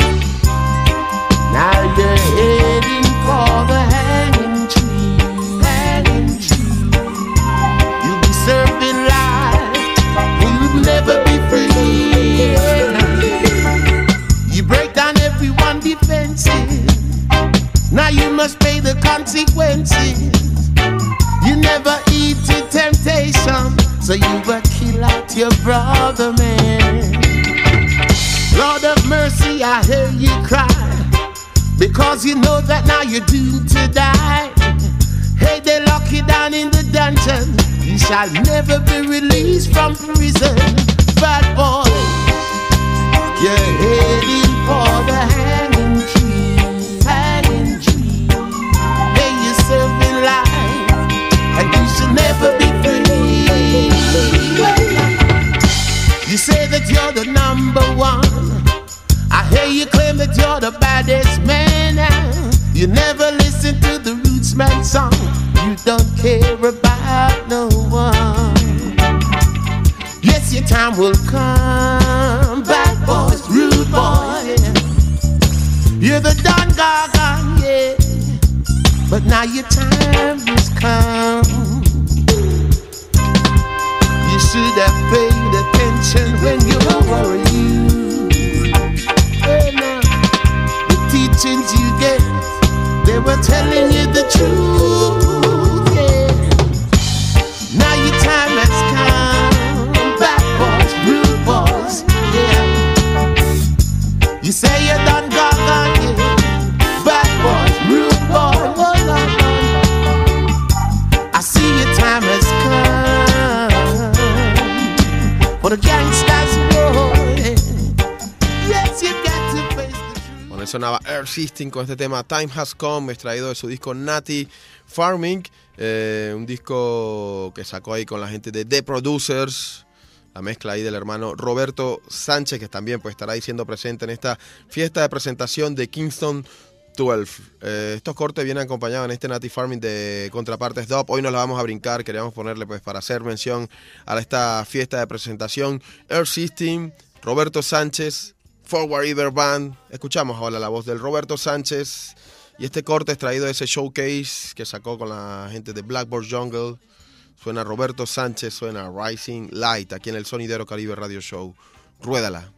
Now you're heading for the hanging tree, hanging tree. You'll be serving life, you'll never be free. You break down everyone's defenses, now you must pay the consequences. You never eat to temptation, so you will kill out your brother, man. Lord of mercy, I hear you cry, because you know that now you're doomed to die. Hey, they lock you down in the dungeon, you shall never be released from prison. Bad boy, you're heading for the hanging tree, hanging tree. Hey, you're serving life, and you shall never be free. You say that you're the number one, I hear you claim that you're the baddest man. You never listen to the Rootsman song, you don't care about no one. Yes, your time will come, bad boys, rude boys, yeah. You're the Don Gargan, yeah, but now your time has come. You should have paid attention when you were you. Hey, now, the teachings you get, they were telling you the truth, yeah. Now your time has come, bad boys, rude boys, yeah. You say you're done gone, yeah. Bad boys, rude boys, oh, no. I see your time has come for the gangsters, boy. Yes, you got to face the truth. Bueno, sonaba Earl System con este tema Time Has Come, extraído de su disco Natty Farming, un disco que sacó ahí con la gente de The Producers, la mezcla ahí del hermano Roberto Sánchez, que también pues estará ahí siendo presente en esta fiesta de presentación de Kingston 12. Estos cortes vienen acompañados en este Natty Farming de contrapartes dub. Hoy nos la vamos a brincar, queríamos ponerle pues para hacer mención a esta fiesta de presentación. Earl System, Roberto Sánchez, Forward River Band. Escuchamos ahora la voz del Roberto Sánchez y este corte extraído de ese showcase que sacó con la gente de Blackboard Jungle. Suena Roberto Sánchez, suena Rising Light aquí en el Sonidero Caribe Radio Show. Ruédala.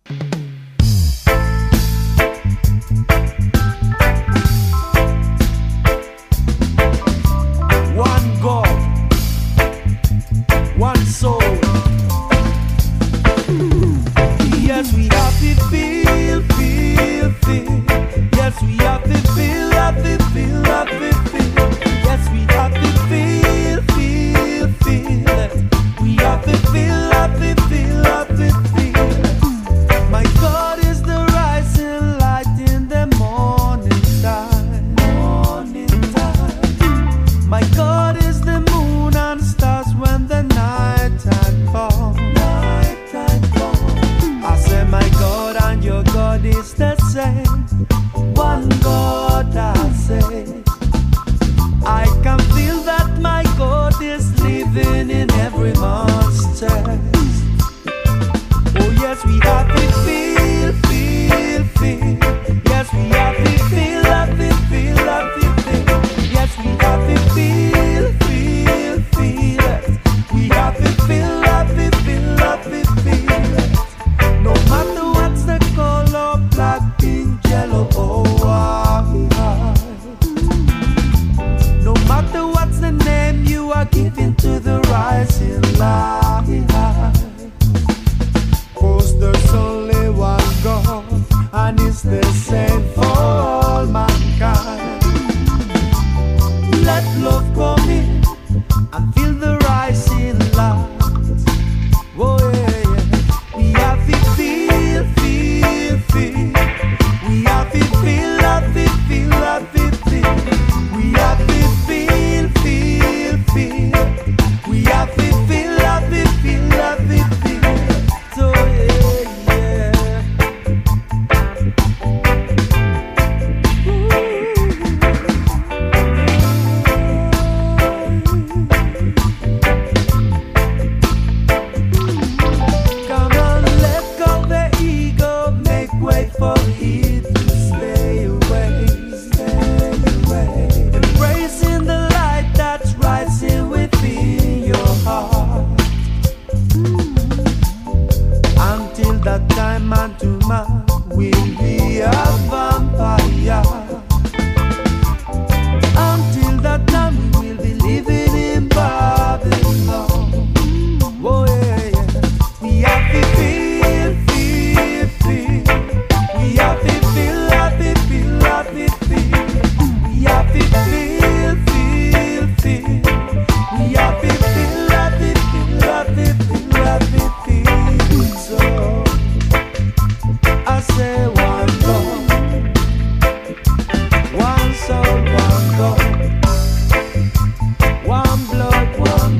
One God, one soul. Yes, we have to feel. Yes, we have to feel. Yes, we have to feel. We have to feel. My God is the rising light in the morning time. My God is the moon and stars when the night time comes. I say my God and your God is the same. One God I say. I can feel that my God is living in every man's chest. Oh yes, we have to feel.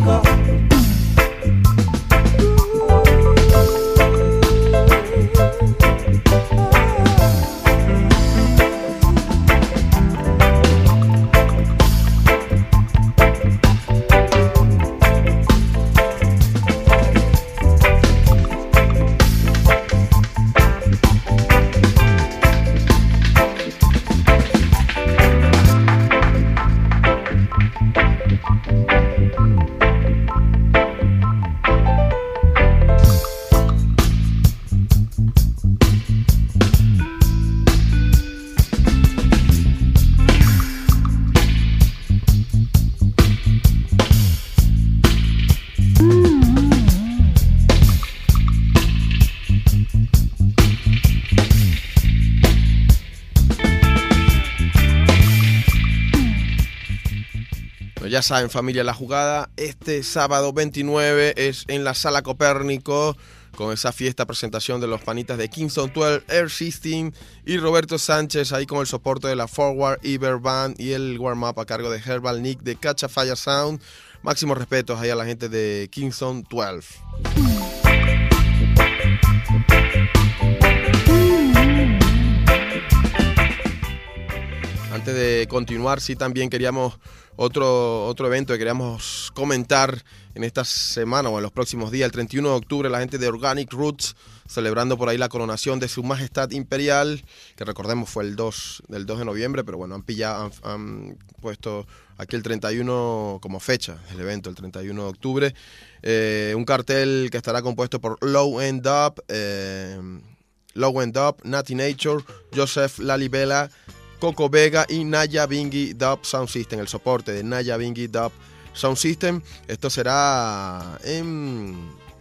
go. Ya saben, familia, la jugada este sábado 29 es en la Sala Copérnico, con esa fiesta presentación de los panitas de Kingston 12 Air System y Roberto Sánchez ahí con el soporte de la Forward Ever Band y el warm-up a cargo de Herbal Nick de Catch a Fire Sound. Máximos respetos ahí a la gente de Kingston 12. Antes de continuar, sí, también queríamos otro evento que queríamos comentar en esta semana o en los próximos días. El 31 de octubre, la gente de Organic Roots celebrando por ahí la coronación de Su Majestad Imperial, que recordemos fue el 2 de noviembre, pero bueno, han puesto aquí el 31 como fecha del evento, el 31 de octubre. Un cartel que estará compuesto por Low End Up, Natty Nature, Joseph Lalibela, Coco Vega y Naya Bingi Dub Sound System, el soporte de Naya Bingi Dub Sound System. Esto será en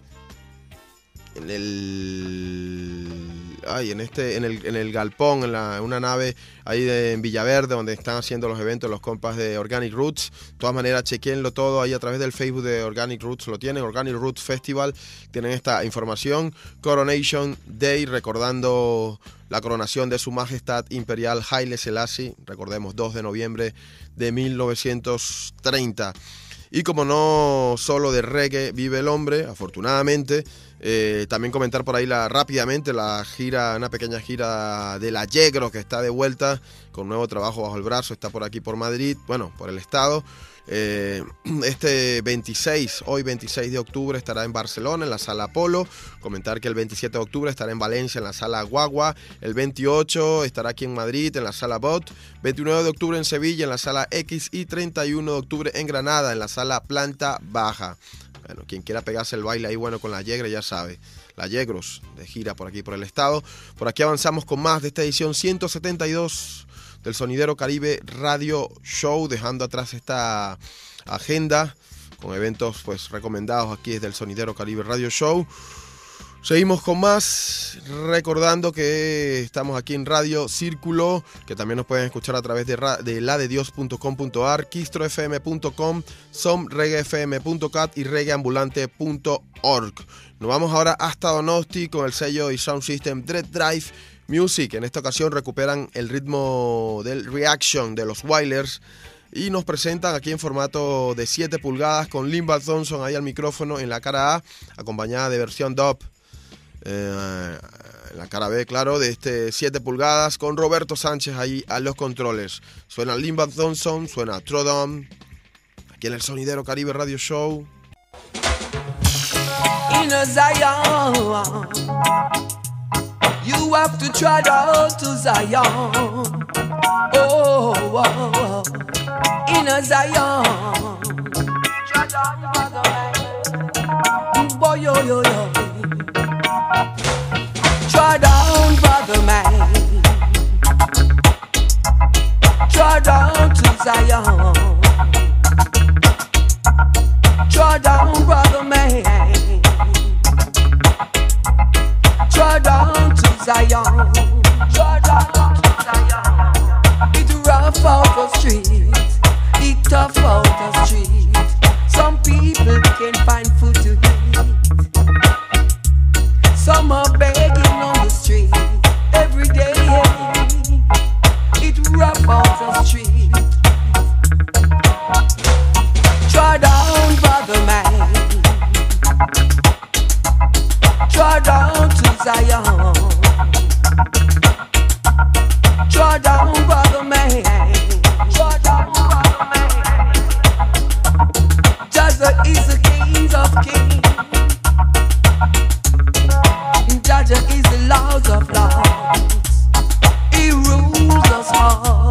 el galpón, en una nave ahí en Villaverde, donde están haciendo los eventos los compas de Organic Roots. De todas maneras, chequenlo todo ahí a través del Facebook de Organic Roots, lo tienen, Organic Roots Festival, tienen esta información. Coronation Day, recordando la coronación de Su Majestad Imperial Haile Selassie, recordemos 2 de noviembre de 1930. Y como no solo de reggae vive el hombre, afortunadamente, también comentar por ahí rápidamente una pequeña gira de La Yegros, que está de vuelta con nuevo trabajo bajo el brazo, está por aquí por Madrid, bueno, por el estado. Hoy 26 de octubre estará en Barcelona, en la Sala Apolo. Comentar que el 27 de octubre estará en Valencia, en la Sala Guagua. El 28 estará aquí en Madrid, en la Sala Bot. 29 de octubre en Sevilla, en la Sala X. Y 31 de octubre en Granada, en la Sala Planta Baja. Bueno, quien quiera pegarse el baile ahí, bueno, con La Yegros, ya sabe. La Yegros, de gira por aquí por el estado. Por aquí avanzamos con más de esta edición 172 del Sonidero Caribe Radio Show, dejando atrás esta agenda con eventos pues recomendados aquí desde el Sonidero Caribe Radio Show. Seguimos con más, recordando que estamos aquí en Radio Círculo, que también nos pueden escuchar a través de ladedios.com.ar, kistrofm.com, somreggaefm.cat y reggaeambulante.org. Nos vamos ahora hasta Donosti con el sello y sound system Dread Drive Music. En esta ocasión recuperan el ritmo del Reaction de los Wailers y nos presentan aquí en formato de 7 pulgadas con Limbaugh Thompson ahí al micrófono en la cara A, acompañada de versión dub en la cara B, claro, de 7 pulgadas con Roberto Sánchez ahí a los controles. Suena Limbaugh Thompson, suena Trodom, aquí en el Sonidero Caribe Radio Show. In a Zion, you have to try down to Zion. Oh, oh, oh. In a Zion, try down, boy, yo, yo, yo. Try down, brother man. Try down to Zion. Try down, brother man. Try down to Zion. Try down to Zion. It's rough out the street. It's tough out the street. Some people can't find food to eat. Some are begging on the street every day. It's rough out the street. Try down, brother man. kings of kings. Jaja is the Lord of lords. He rules us all.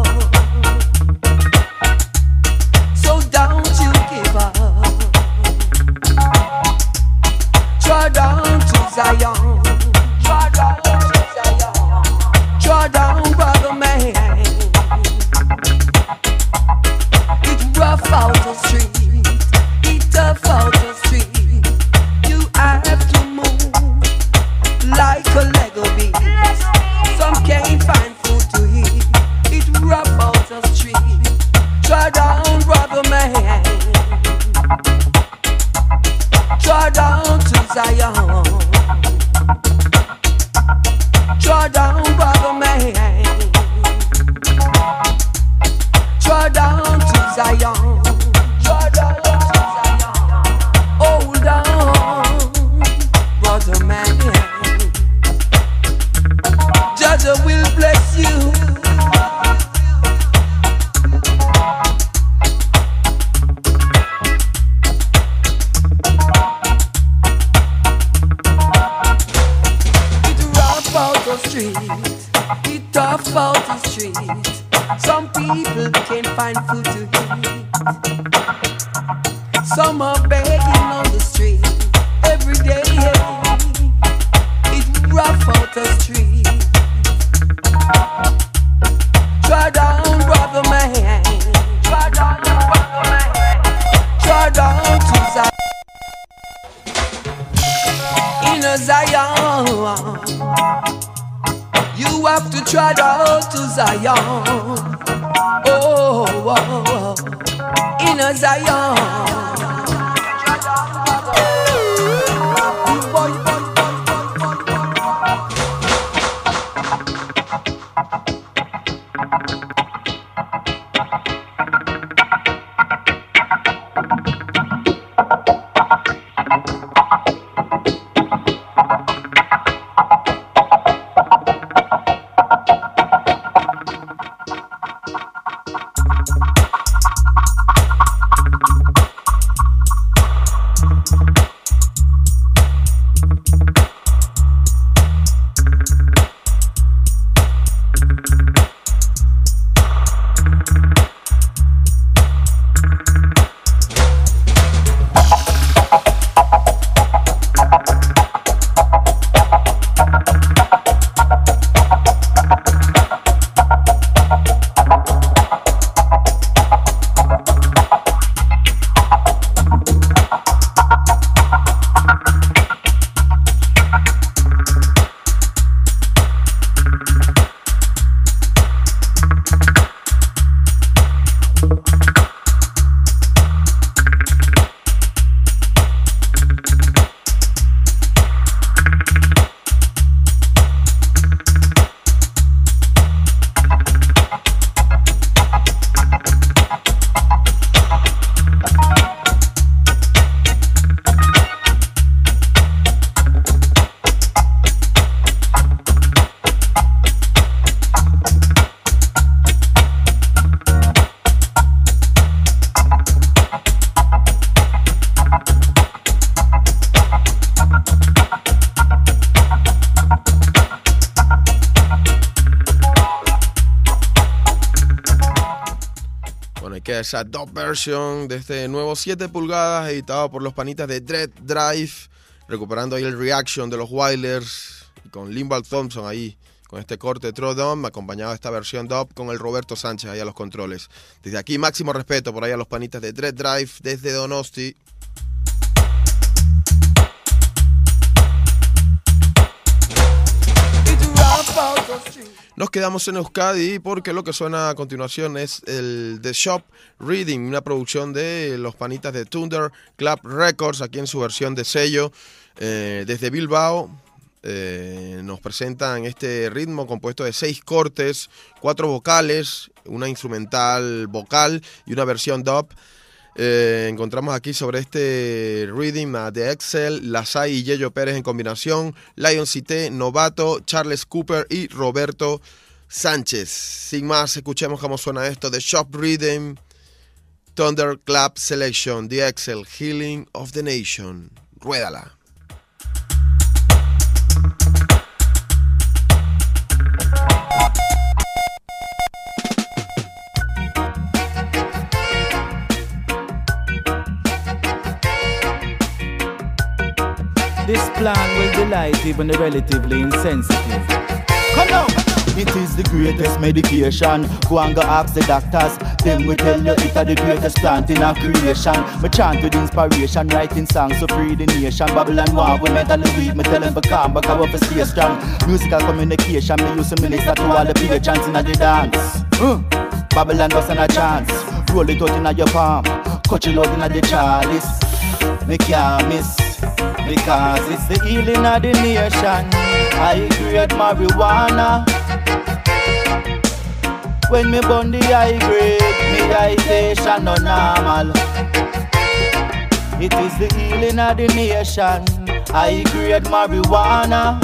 So don't you give up. Draw down to Zion. Draw down to Zion. Draw down, brother man. It's rough out the street. It's tough out the street. You have to move like a Lego beat. Some can't find food to eat. It's rough out the street. Draw down, brother man. Draw down to Zion. Draw down, brother man. Draw down to Zion. Draw down to Zion. Hold on, brother man. Jaja will bless you. Street, it tough out the street. Some people can't find food to eat. Some are begging on the street every day. It's rough out the street. Draw down, brother man. Draw down, brother man. Draw down to Zion. In a Zion. You have to try down to Zion. Oh, oh, oh. In a Zion. Que esa dub version de este nuevo 7 pulgadas editado por los panitas de Dread Drive, recuperando ahí el reaction de los Wailers y con Limbal Thompson ahí con este corte Throwdown, acompañado de esta versión dub con el Roberto Sánchez ahí a los controles. Desde aquí máximo respeto por ahí a los panitas de Dread Drive desde Donosti. Nos quedamos en Euskadi porque lo que suena a continuación es el The Shop Reading, una producción de los panitas de Thunder Club Records, aquí en su versión de sello. Desde Bilbao nos presentan este ritmo compuesto de 6 cortes, 4 vocales, una instrumental vocal y una versión dub. Encontramos aquí sobre este reading a The Excel, Lasai y Yello Pérez en combinación, Lion Cité, Novato, Charles Cooper y Roberto Sánchez. Sin más, escuchemos cómo suena esto de Shop Reading Thunder Club Selection, The Excel, Healing of the Nation. Ruédala. This plan will delight even the relatively insensitive. Come on! It is the greatest medication. Go and go ask the doctors. Them will tell you it's the greatest plant in our creation. Me chant with inspiration, writing songs to free the nation. Babylon war, we mentally weak. Me tell them to calm, but I want to stay strong. Musical communication, me use to minister to all the bigger chants in the dance. Babylon doesn't a chance. Roll it out in your palm, cut it out in the chalice. Me can't miss, because it's the healing of the nation. I create marijuana. When me burn the high grade, me hydration no normal. It is the healing of the nation. I create marijuana.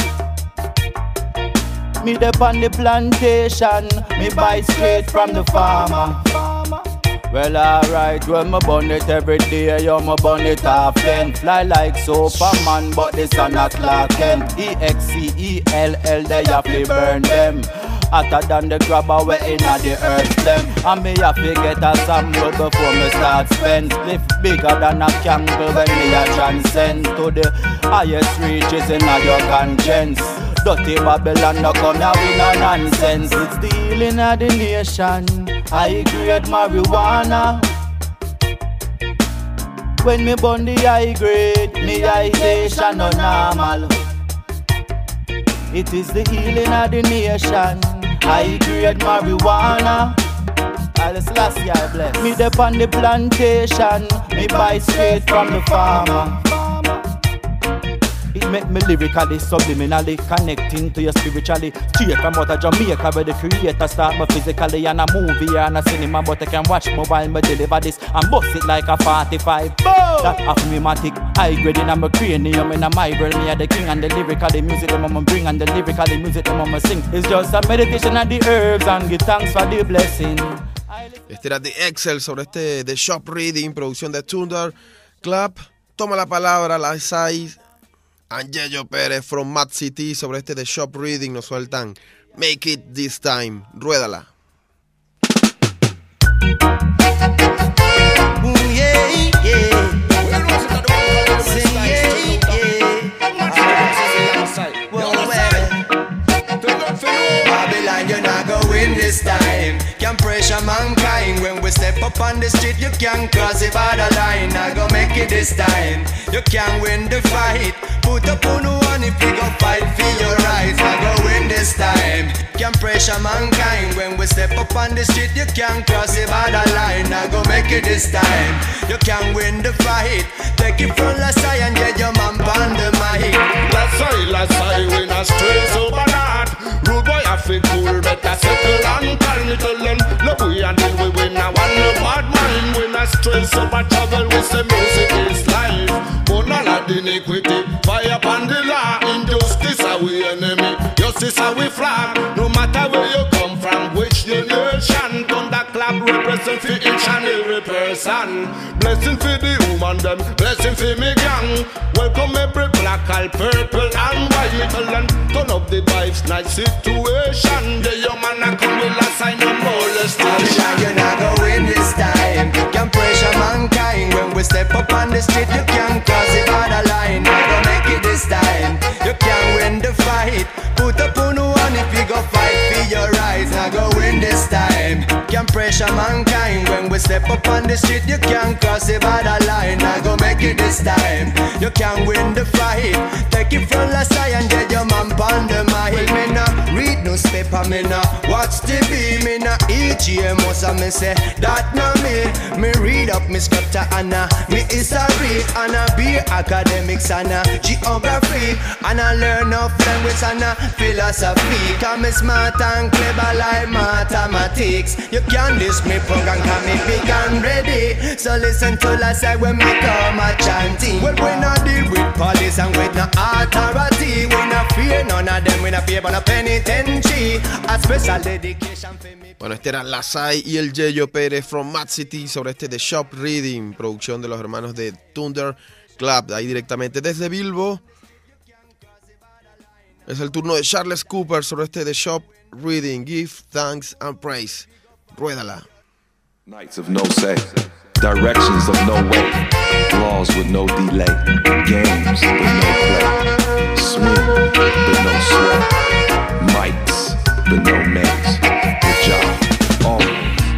Me dep on the plantation. Me buy straight from the farmer. Well, alright, when me burn it every day, yo, me burn it often. Fly like Superman, but the sun a Clark Kent. EXCELL, they have to burn them. Hotter than the grabber we inna the earth them. And me have to get a sample before me start spend. Lift bigger than a candle when me a transcend to the highest reaches inna your conscience. Dirty Babylon no come here with no nonsense. It's the healing of the nation. I grade marijuana. When me burn the high grade, me hydration no normal. It is the healing of the nation. I grade marijuana. Alice Lassie, I bless. Me dep on the plantation. Me buy straight from the farmer. It make me lyrically, subliminally connecting to you spiritually. Straight from out of Jamaica where the creator start me physically. And a movie and a cinema, but I can watch me while me deliver this and bust it like a 45. Boom! That affirmatic, high grading and my cranium in a my brain. Me are the king and the lyrically music them I'ma bring and the lyrically music them I'ma sing. It's just a meditation of the herbs and give thanks for the blessing. Este era The Excel sobre este The Shop Reading, producción de Thunder Club. Toma la palabra la SAI Angello Pérez from Mad City sobre este The Shop Reading. Nos sueltan Make It This Time. Ruédala. Babylon, you're not gonna win this time. Can't pressure mankind. When we step up on the street, you can't cross the borderline. Not gonna make it this time. You can't win the fight. Put up on one if you go fight for your rights. Not gonna win this time. Can't pressure mankind. When we step up on the street, you can't cross the borderline. Not gonna make it this time. You can't win the fight. Take it from last side and get your man on the mic. Last side, we not stray so bad. Rude boy, I feel cool, better settle and call me tell them. Look, we are deal with win. Now one no bad mind. We not stray so bad trouble. We say music is life. But none of the iniquity. Fire upon the law. Injustice are we enemy. Justice are we flag. No matter where you come from, which generation. Thunder Club represent for each and every person. Blessing for the woman them. Blessing for me gang. Welcome every black, all purple and white. And turn up the vibes, nice situation. The young man a come with a sign of molestation. You're not gonna win this time. Can't pressure mankind. When we step up on the street, you can't cross the borderline. Not gonna make it this time. You can't win the fight. Put up on one if you go fight for your rights. Not gonna win this time. Can't pressure mankind. When we step up on the street, you can't cross the borderline. Not gonna make it this time. You can't win the fight. Take it from last side and get your man on the mic. Well, me nah read newspaper, me nah watch TV, me nah eat GMOs, and me say that not me. Me read up me scripture and me history and be academics and geography and I learn of language and philosophy. Cause me smart and clever like mathematics. You can't diss me program, cause me big and ready. So listen to last side when me come a chanting. Well, we not deal with police and with no authority. We not fear none of them, we not fear but no penitentiary. A special dedication for me. Bueno, este era Lasai y el Yeyo Pérez from Mad City sobre este The Shop Reading, producción de los hermanos de Thunder Club, ahí directamente desde Bilbo. Es el turno de Charles Cooper sobre este The Shop Reading, Give Thanks and Praise. Ruédala. Nights of no say, directions of no way, laws with no delay, games with no play, swing but no sway, mics but no names, good job, always.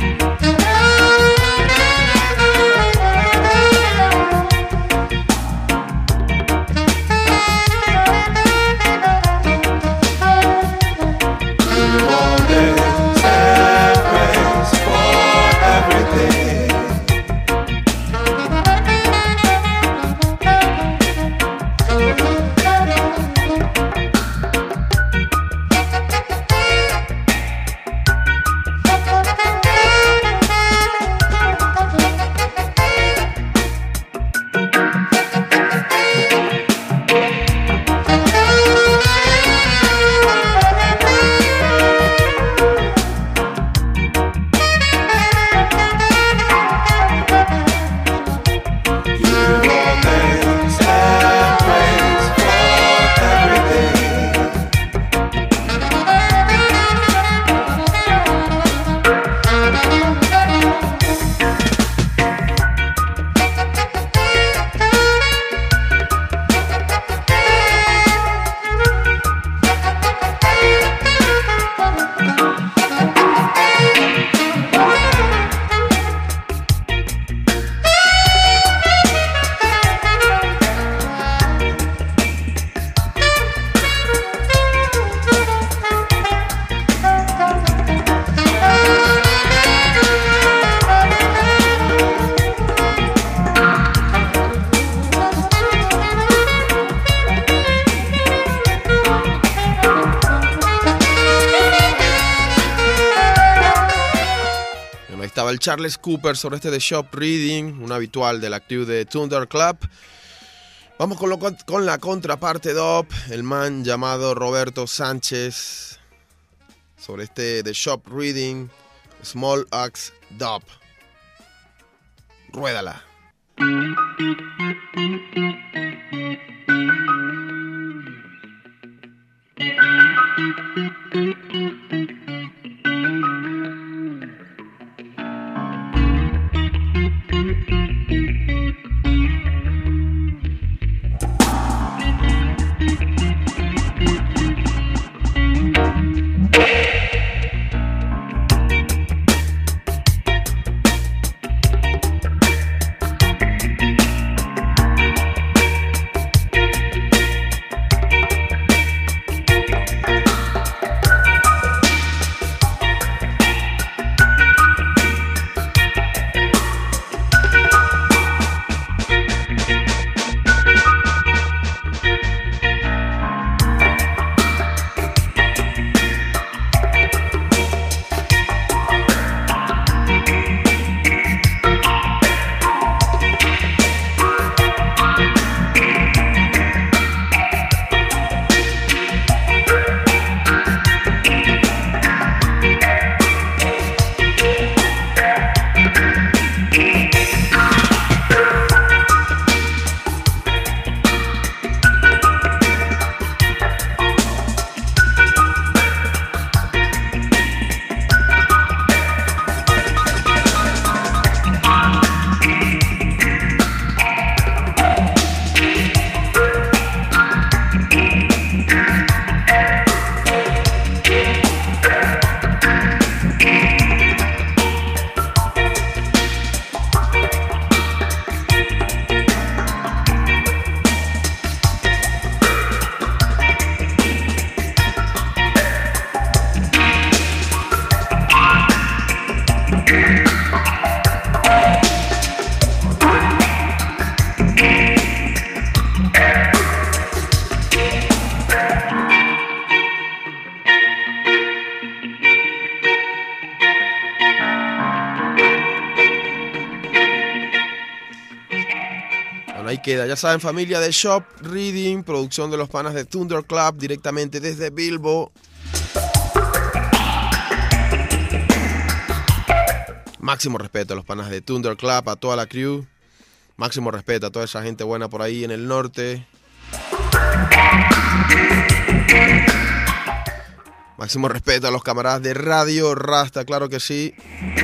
El Charles Cooper sobre este The Shop Reading, un habitual del active de Thunder Club. Vamos con la contraparte dub, el man llamado Roberto Sánchez sobre este The Shop Reading, Small Axe Dub. Ruédala. Ahí queda, ya saben, familia, de Shop Reading, producción de los panas de Thunder Club, directamente desde Bilbo. Máximo respeto a los panas de Thunderclap, a toda la crew. Máximo respeto a toda esa gente buena por ahí en el norte. Máximo respeto a los camaradas de Radio Rasta, claro que sí.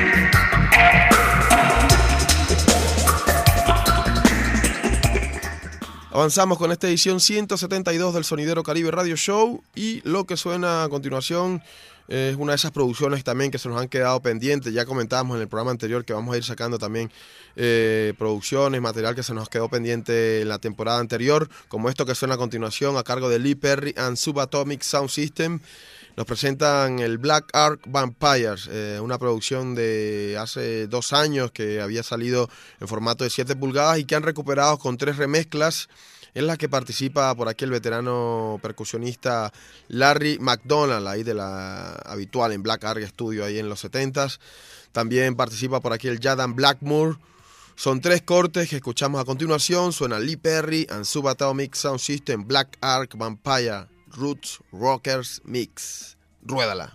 Avanzamos con esta edición 172 del Sonidero Caribe Radio Show, y lo que suena a continuación es una de esas producciones también que se nos han quedado pendientes. Ya comentábamos en el programa anterior que vamos a ir sacando también producciones, material que se nos quedó pendiente en la temporada anterior, como esto que suena a continuación a cargo de Lee Perry and Subatomic Sound System. Nos presentan el Black Ark Vampires, una producción de hace 2 años que había salido en formato de 7 pulgadas y que han recuperado con 3 remezclas, en las que participa por aquí el veterano percusionista Larry McDonald, ahí de la habitual en Black Ark Studio ahí en los 70s. También participa por aquí el Jadan Blackmore. Son 3 cortes que escuchamos a continuación. Suena Lee Perry and Subatomic Sound System, Black Ark Vampire Roots Rockers Mix. Ruédala.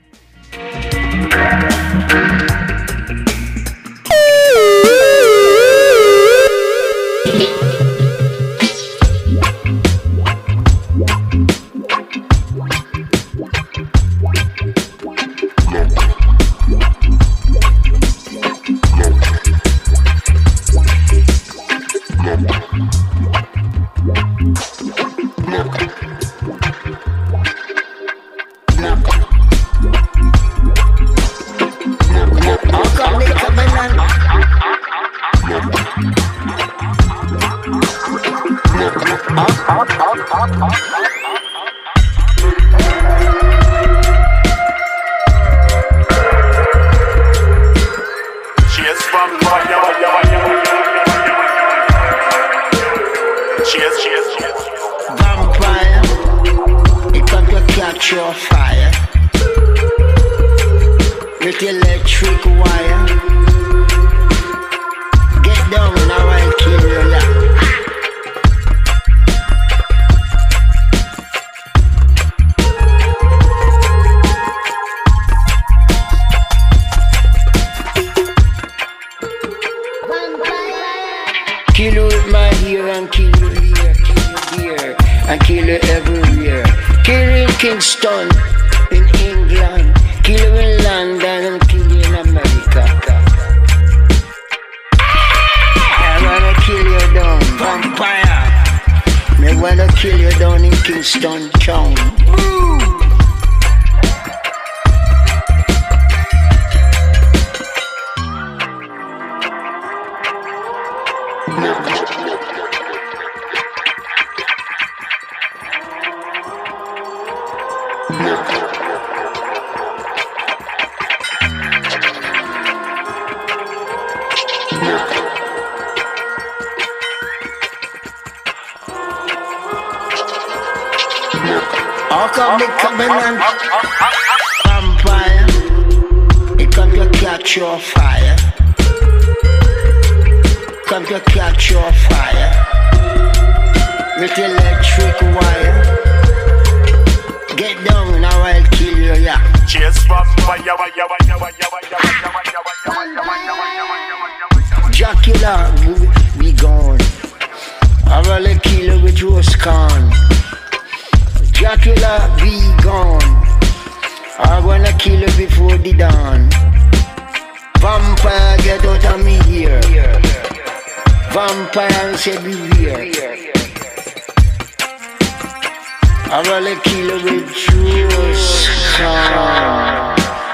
Kingston in England, kill you in London and kill you in America. I wanna kill you down, vampire. Me wanna kill you down in Kingston town. How come me coming and vampire? It come to catch your fire. Come to catch your fire with electric wire. Get down now, I'll kill you, yeah. Chase vampire, Dracula, be gone. I will kill you with rose corn. Dracula, be gone. I'm gonna kill you before the dawn. Vampire, get out of me here. Vampire, say beware. I'm gonna kill you with rose corn.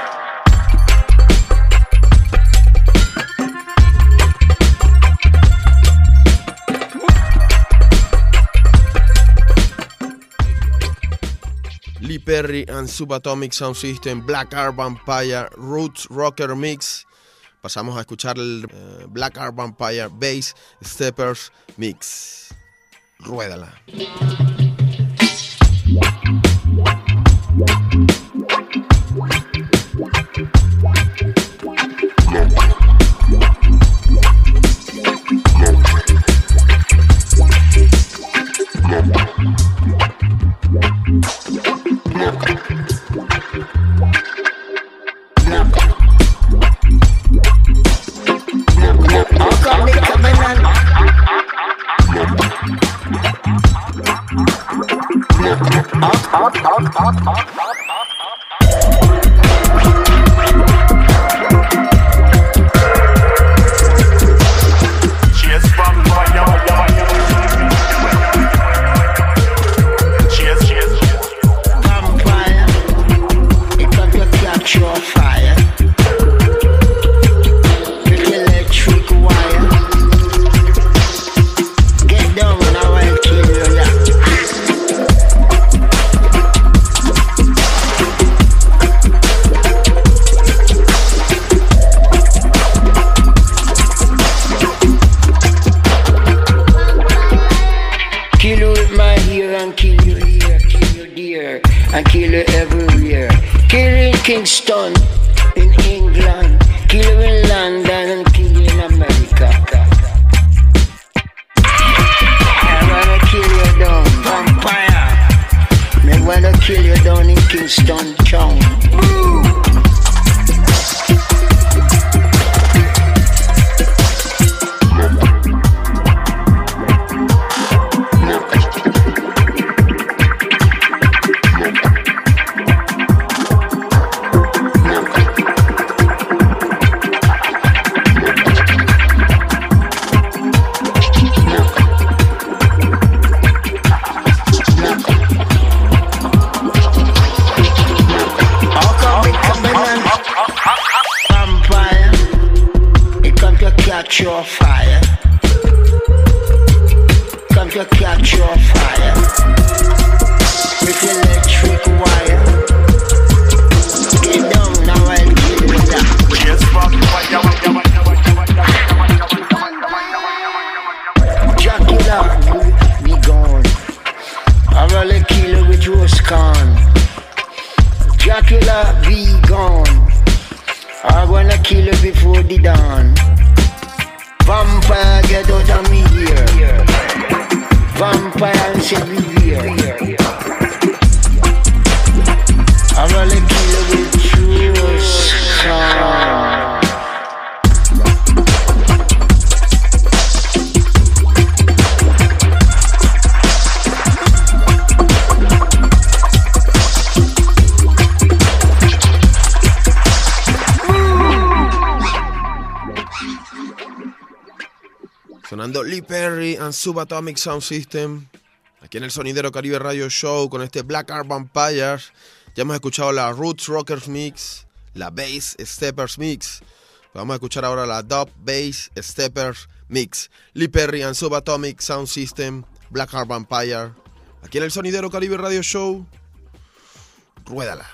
Lee Perry and Subatomic Sound System, Black Ark Vampire Roots Rocker Mix. Pasamos a escuchar el Black Ark Vampire Bass Steppers Mix. Ruédala. Kingston in England, kill you in London and kill you in America. I wanna kill you down, vampire. Me wanna kill you down in Kingston town. Catch your fire. Come to catch your fire. With electric wire. Get down now and kill you down. Dracula, be gone. I will kill you with roast corn. Dracula, be gone. I'm gonna kill you before the dawn. Vampire, get out of me here. Vampire and say me here. I'm gonna kill you with true song. Sonando Lee Perry and Subatomic Sound System aquí en el Sonidero Caribe Radio Show con este Black Art Vampires. Ya hemos escuchado la Roots Rockers Mix, la Bass Steppers Mix. Vamos a escuchar ahora la Dub Bass Steppers Mix. Lee Perry and Subatomic Sound System, Black Art Vampire aquí en el Sonidero Caribe Radio Show. Ruédala.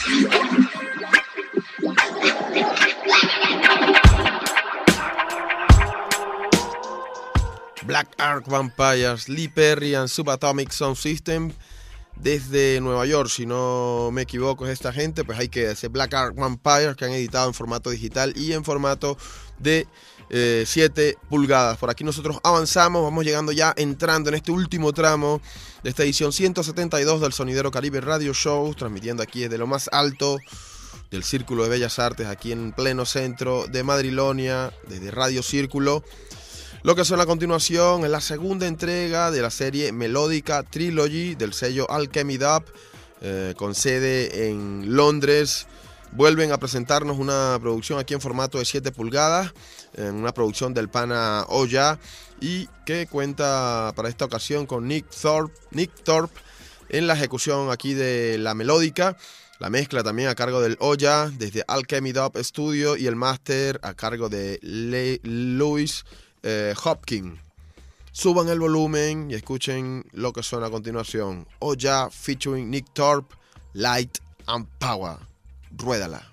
Black Ark Vampires, Lee Perry and Subatomic Sound System desde Nueva York, si no me equivoco es esta gente. Pues hay que decir Black Ark Vampires, que han editado en formato digital y en formato de 7 pulgadas. Por aquí nosotros avanzamos, vamos llegando ya, entrando en este último tramo de esta edición 172 del Sonidero Caribe Radio Show, transmitiendo aquí desde lo más alto del Círculo de Bellas Artes, aquí en pleno centro de Madrilonia, desde Radio Círculo. Lo que suena a continuación es la segunda entrega de la serie Melódica Trilogy del sello Alchemy Dub, con sede en Londres. Vuelven a presentarnos una producción aquí en formato de 7 pulgadas, una producción del pana Oya, y que cuenta para esta ocasión con Nick Thorpe en la ejecución aquí de la melódica. La mezcla también a cargo del Oya desde Alchemy Dub Studio, y el máster a cargo de Louis Hopkins. Suban el volumen y escuchen lo que suena a continuación. Oya featuring Nick Thorpe, Light and Power. Ruédala.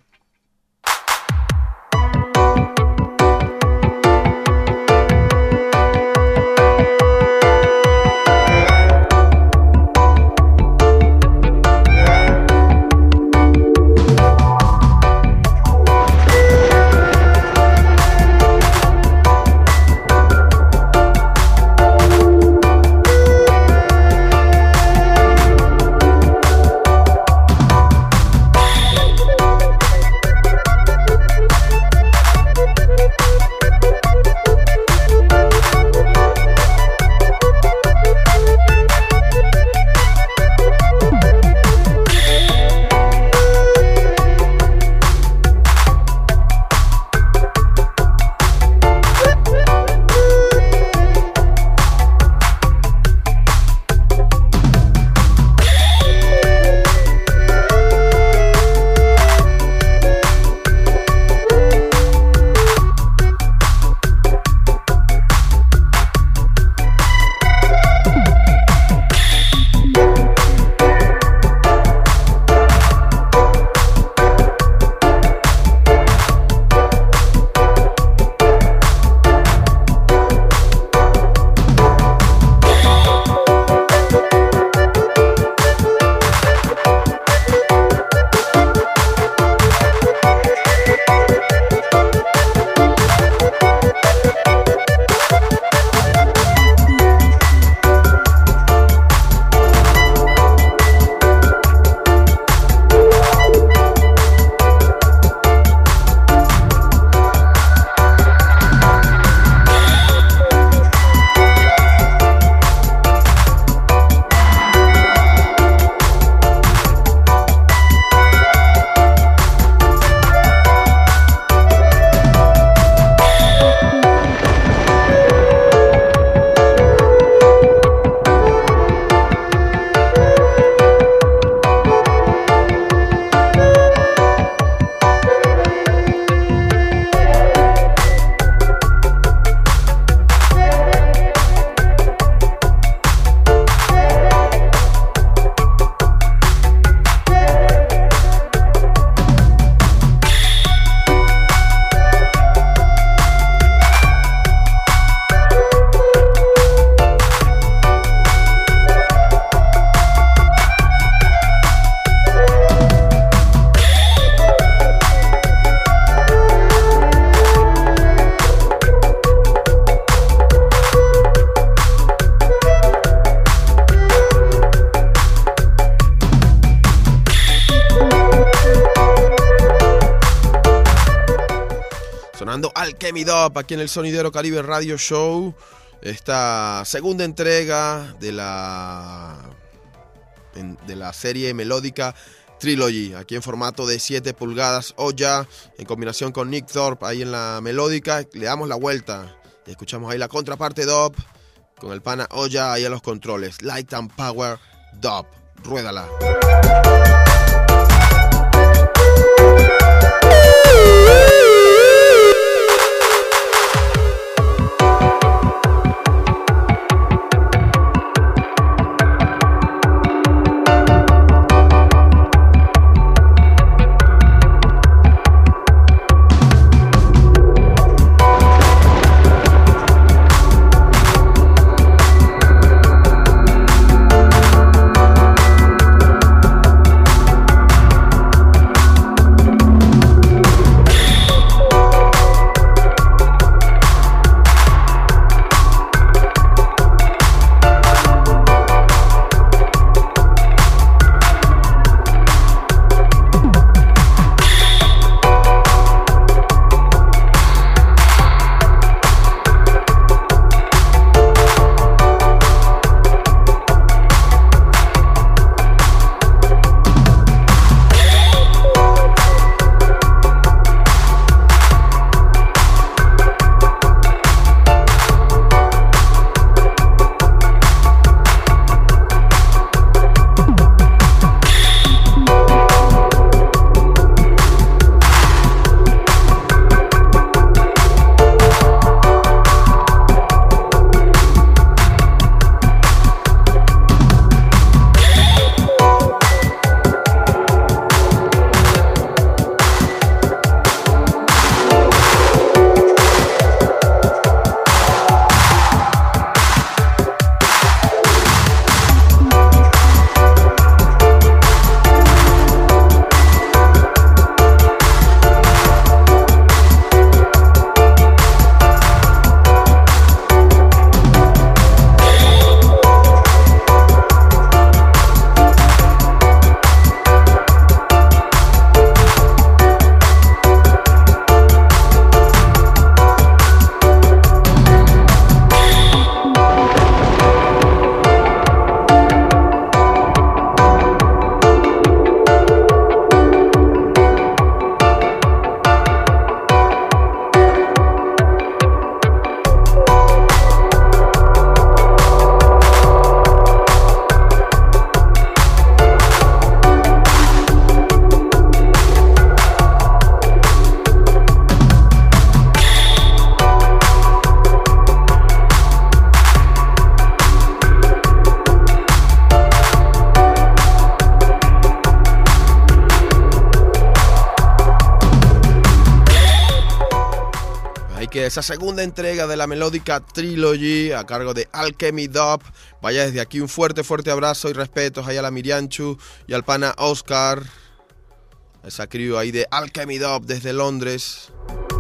Alchemy Dub aquí en el Sonidero Caribe Radio Show. Esta segunda entrega de la serie melódica Trilogy, aquí en formato de 7 pulgadas. Oya en combinación con Nick Thorpe ahí en la melódica. Le damos la vuelta y escuchamos ahí la contraparte Dub con el pana Oya ahí a los controles. Light and Power Dub. Ruédala. que esa segunda entrega de la Melódica Trilogy a cargo de Alchemy Dub. Vaya, desde aquí un fuerte abrazo y respetos ahí a la Mirianchu y al pana Oscar, esa crew ahí de Alchemy Dub desde Londres.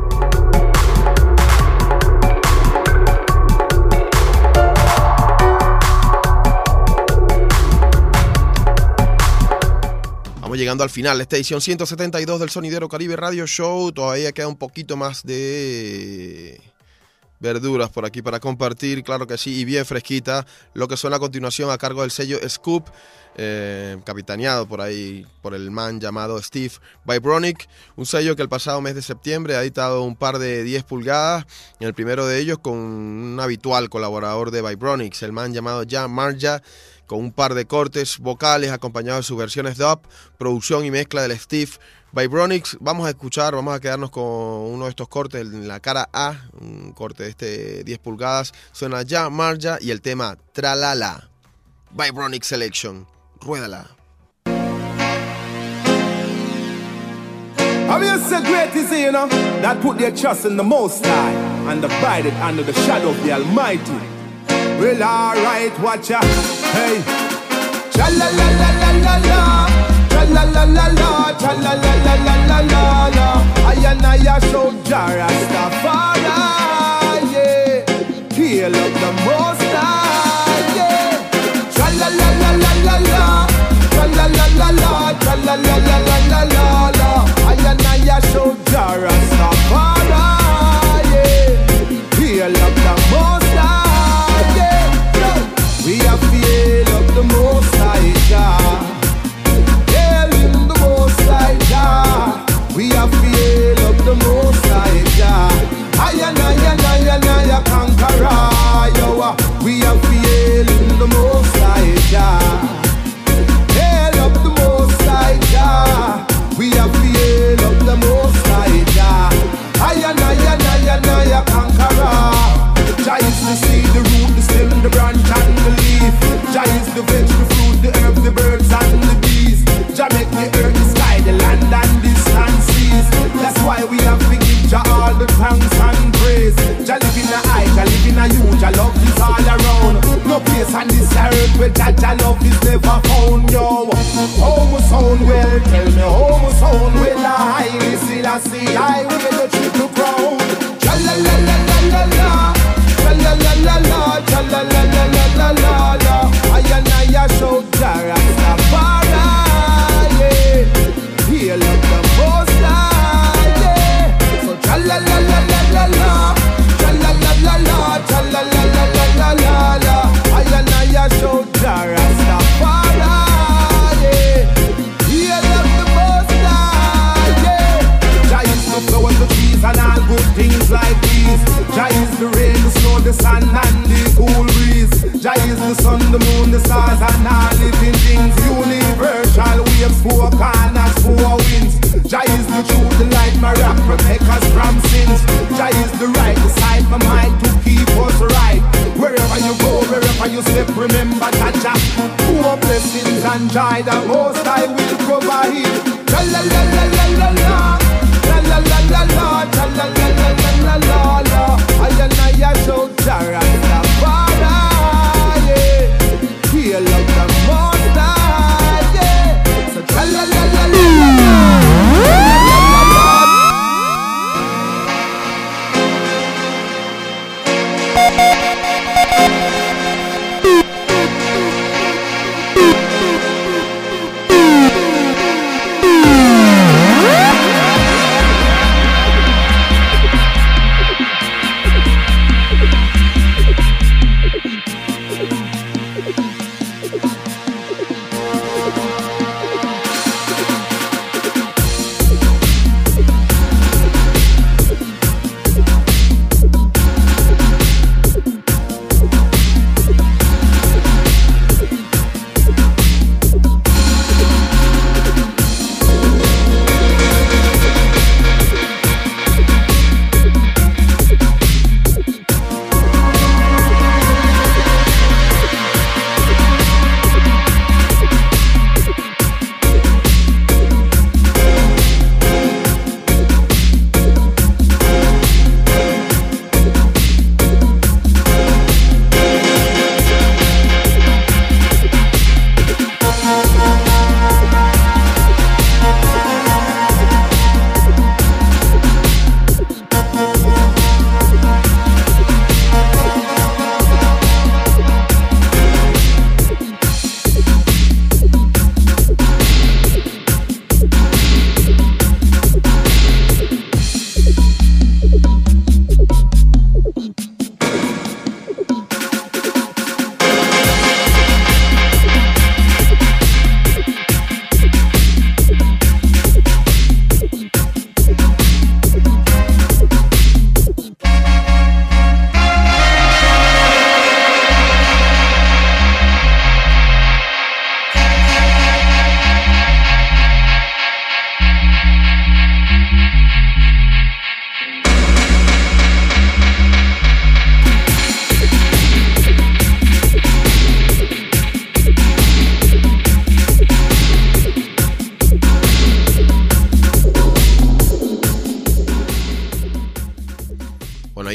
Estamos llegando al final, esta edición 172 del Sonidero Caribe Radio Show. Todavía queda un poquito más de verduras por aquí para compartir, claro que sí, y bien fresquita. Lo que suena a continuación a cargo del sello Scoop, capitaneado por ahí por el man llamado Steve Vibronic, un sello que el pasado mes de septiembre ha editado un par de 10 pulgadas, en el primero de ellos con un habitual colaborador de Vibronics, el man llamado Jan Marja, con un par de cortes vocales acompañados de sus versiones dub, producción y mezcla del Steve Vibronics. Vamos a quedarnos con uno de estos cortes en la cara A, un corte de 10 pulgadas, suena Jan Marja y el tema Tralala, Vibronic Selection, ruédala. Have you said great is he, you know, that put their trust in the Most High and abided under the shadow of the Almighty? Well, alright, watch ya. Hey, cha-la-la-la-la-la-la, cha-la-la-la-la, cha-la-la-la-la-la-la. I and I show Jah Rastafari, yeah. Hail of the Most High, yeah. Cha-la-la-la-la-la-la, cha-la-la-la-la, cha-la-la-la-la-la-la. I and I show Jah Rastafari, yeah. Hail of the Most High. We have to hail up the Most High Jah. Hail in the Most High Jah. We have to hail up the Most High Jah. Ayanaya conqueror. We have to hail in the Most High Jah. Hail up the Most High Jah. We have to hail up the Most High Jah. Ayanaya conqueror. Jah is the seed, the root, the stem, the branch and the leaf. Jah is the veg, the fruit, the herb, the birds and the bees. Jah make the earth, the sky, the land and distant seas. That's why we have to give Jah all the thanks and praise. Jah live in a I, Jah live in a you, Jah love is all around. No place on this earth where Jah love is never found, yo. How we sound well, tell me how we sound well. I still see, I wear the triple crown. Jah la la la la la la. La la la la, la la la la la la la. I and I show Jah Rastafari, yeah. Hail up the Most High, yeah. So la la la la la la, la la la la la, la la la la la la. I and I show Jah Rastafari, yeah. Hail up the Most High, yeah. Jah is the flowers, the trees, and all good things like these. Jah is the rain, the snow, the sun and the cool breeze. Jah is the sun, the moon, the stars and all living things. Universal waves, four corners, four winds. Jah is the truth, the light, my rock, protect us from sins. Jah is the right, the side, my mind to keep us right. Wherever you go, wherever you step, remember Jah. Poor blessings and joy, the Most High will provide. La la la la la la la. La la la la la, la la la la la la. I and I show Jah Rastafari, yeah. Hail up the Most High, yeah. So la la la la la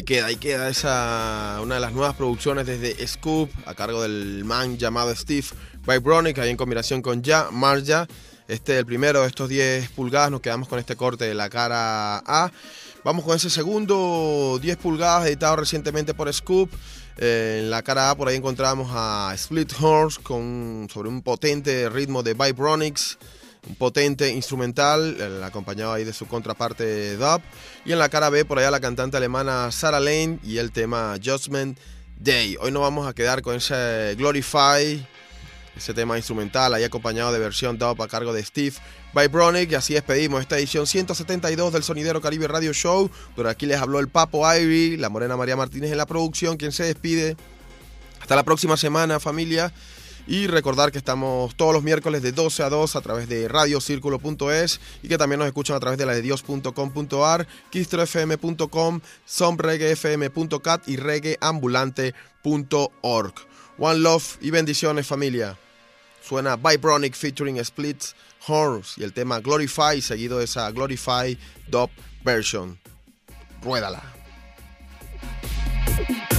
queda esa, una de las nuevas producciones desde Scoop, a cargo del man llamado Steve Vibronic, ahí en combinación con Marja. El primero de estos 10 pulgadas, nos quedamos con este corte de la cara A. Vamos con ese segundo 10 pulgadas editado recientemente por Scoop. En la cara A por ahí encontramos a Split Horse sobre un potente ritmo de Vibronics, un potente instrumental, acompañado ahí de su contraparte dub. Y en la cara B por allá la cantante alemana Sarah Lane y el tema Judgment Day. Hoy nos vamos a quedar con ese Glorify, ese tema instrumental ahí acompañado de versión dub a cargo de Steve Vibronic. Y así despedimos esta edición 172 del Sonidero Caribe Radio Show. Pero aquí les habló el Papo Irie, la Morena María Martínez en la producción, quien se despide. Hasta la próxima semana, familia. Y recordar que estamos todos los miércoles de 12 a 2 a través de radiocirculo.es y que también nos escuchan a través de la de dios.com.ar, kistrofm.com, somreggaefm.cat y reggaeambulante.org. One love y bendiciones, familia. Suena Vibronic featuring Split Horns y el tema Glorify, seguido de esa Glorify dub version. Ruédala.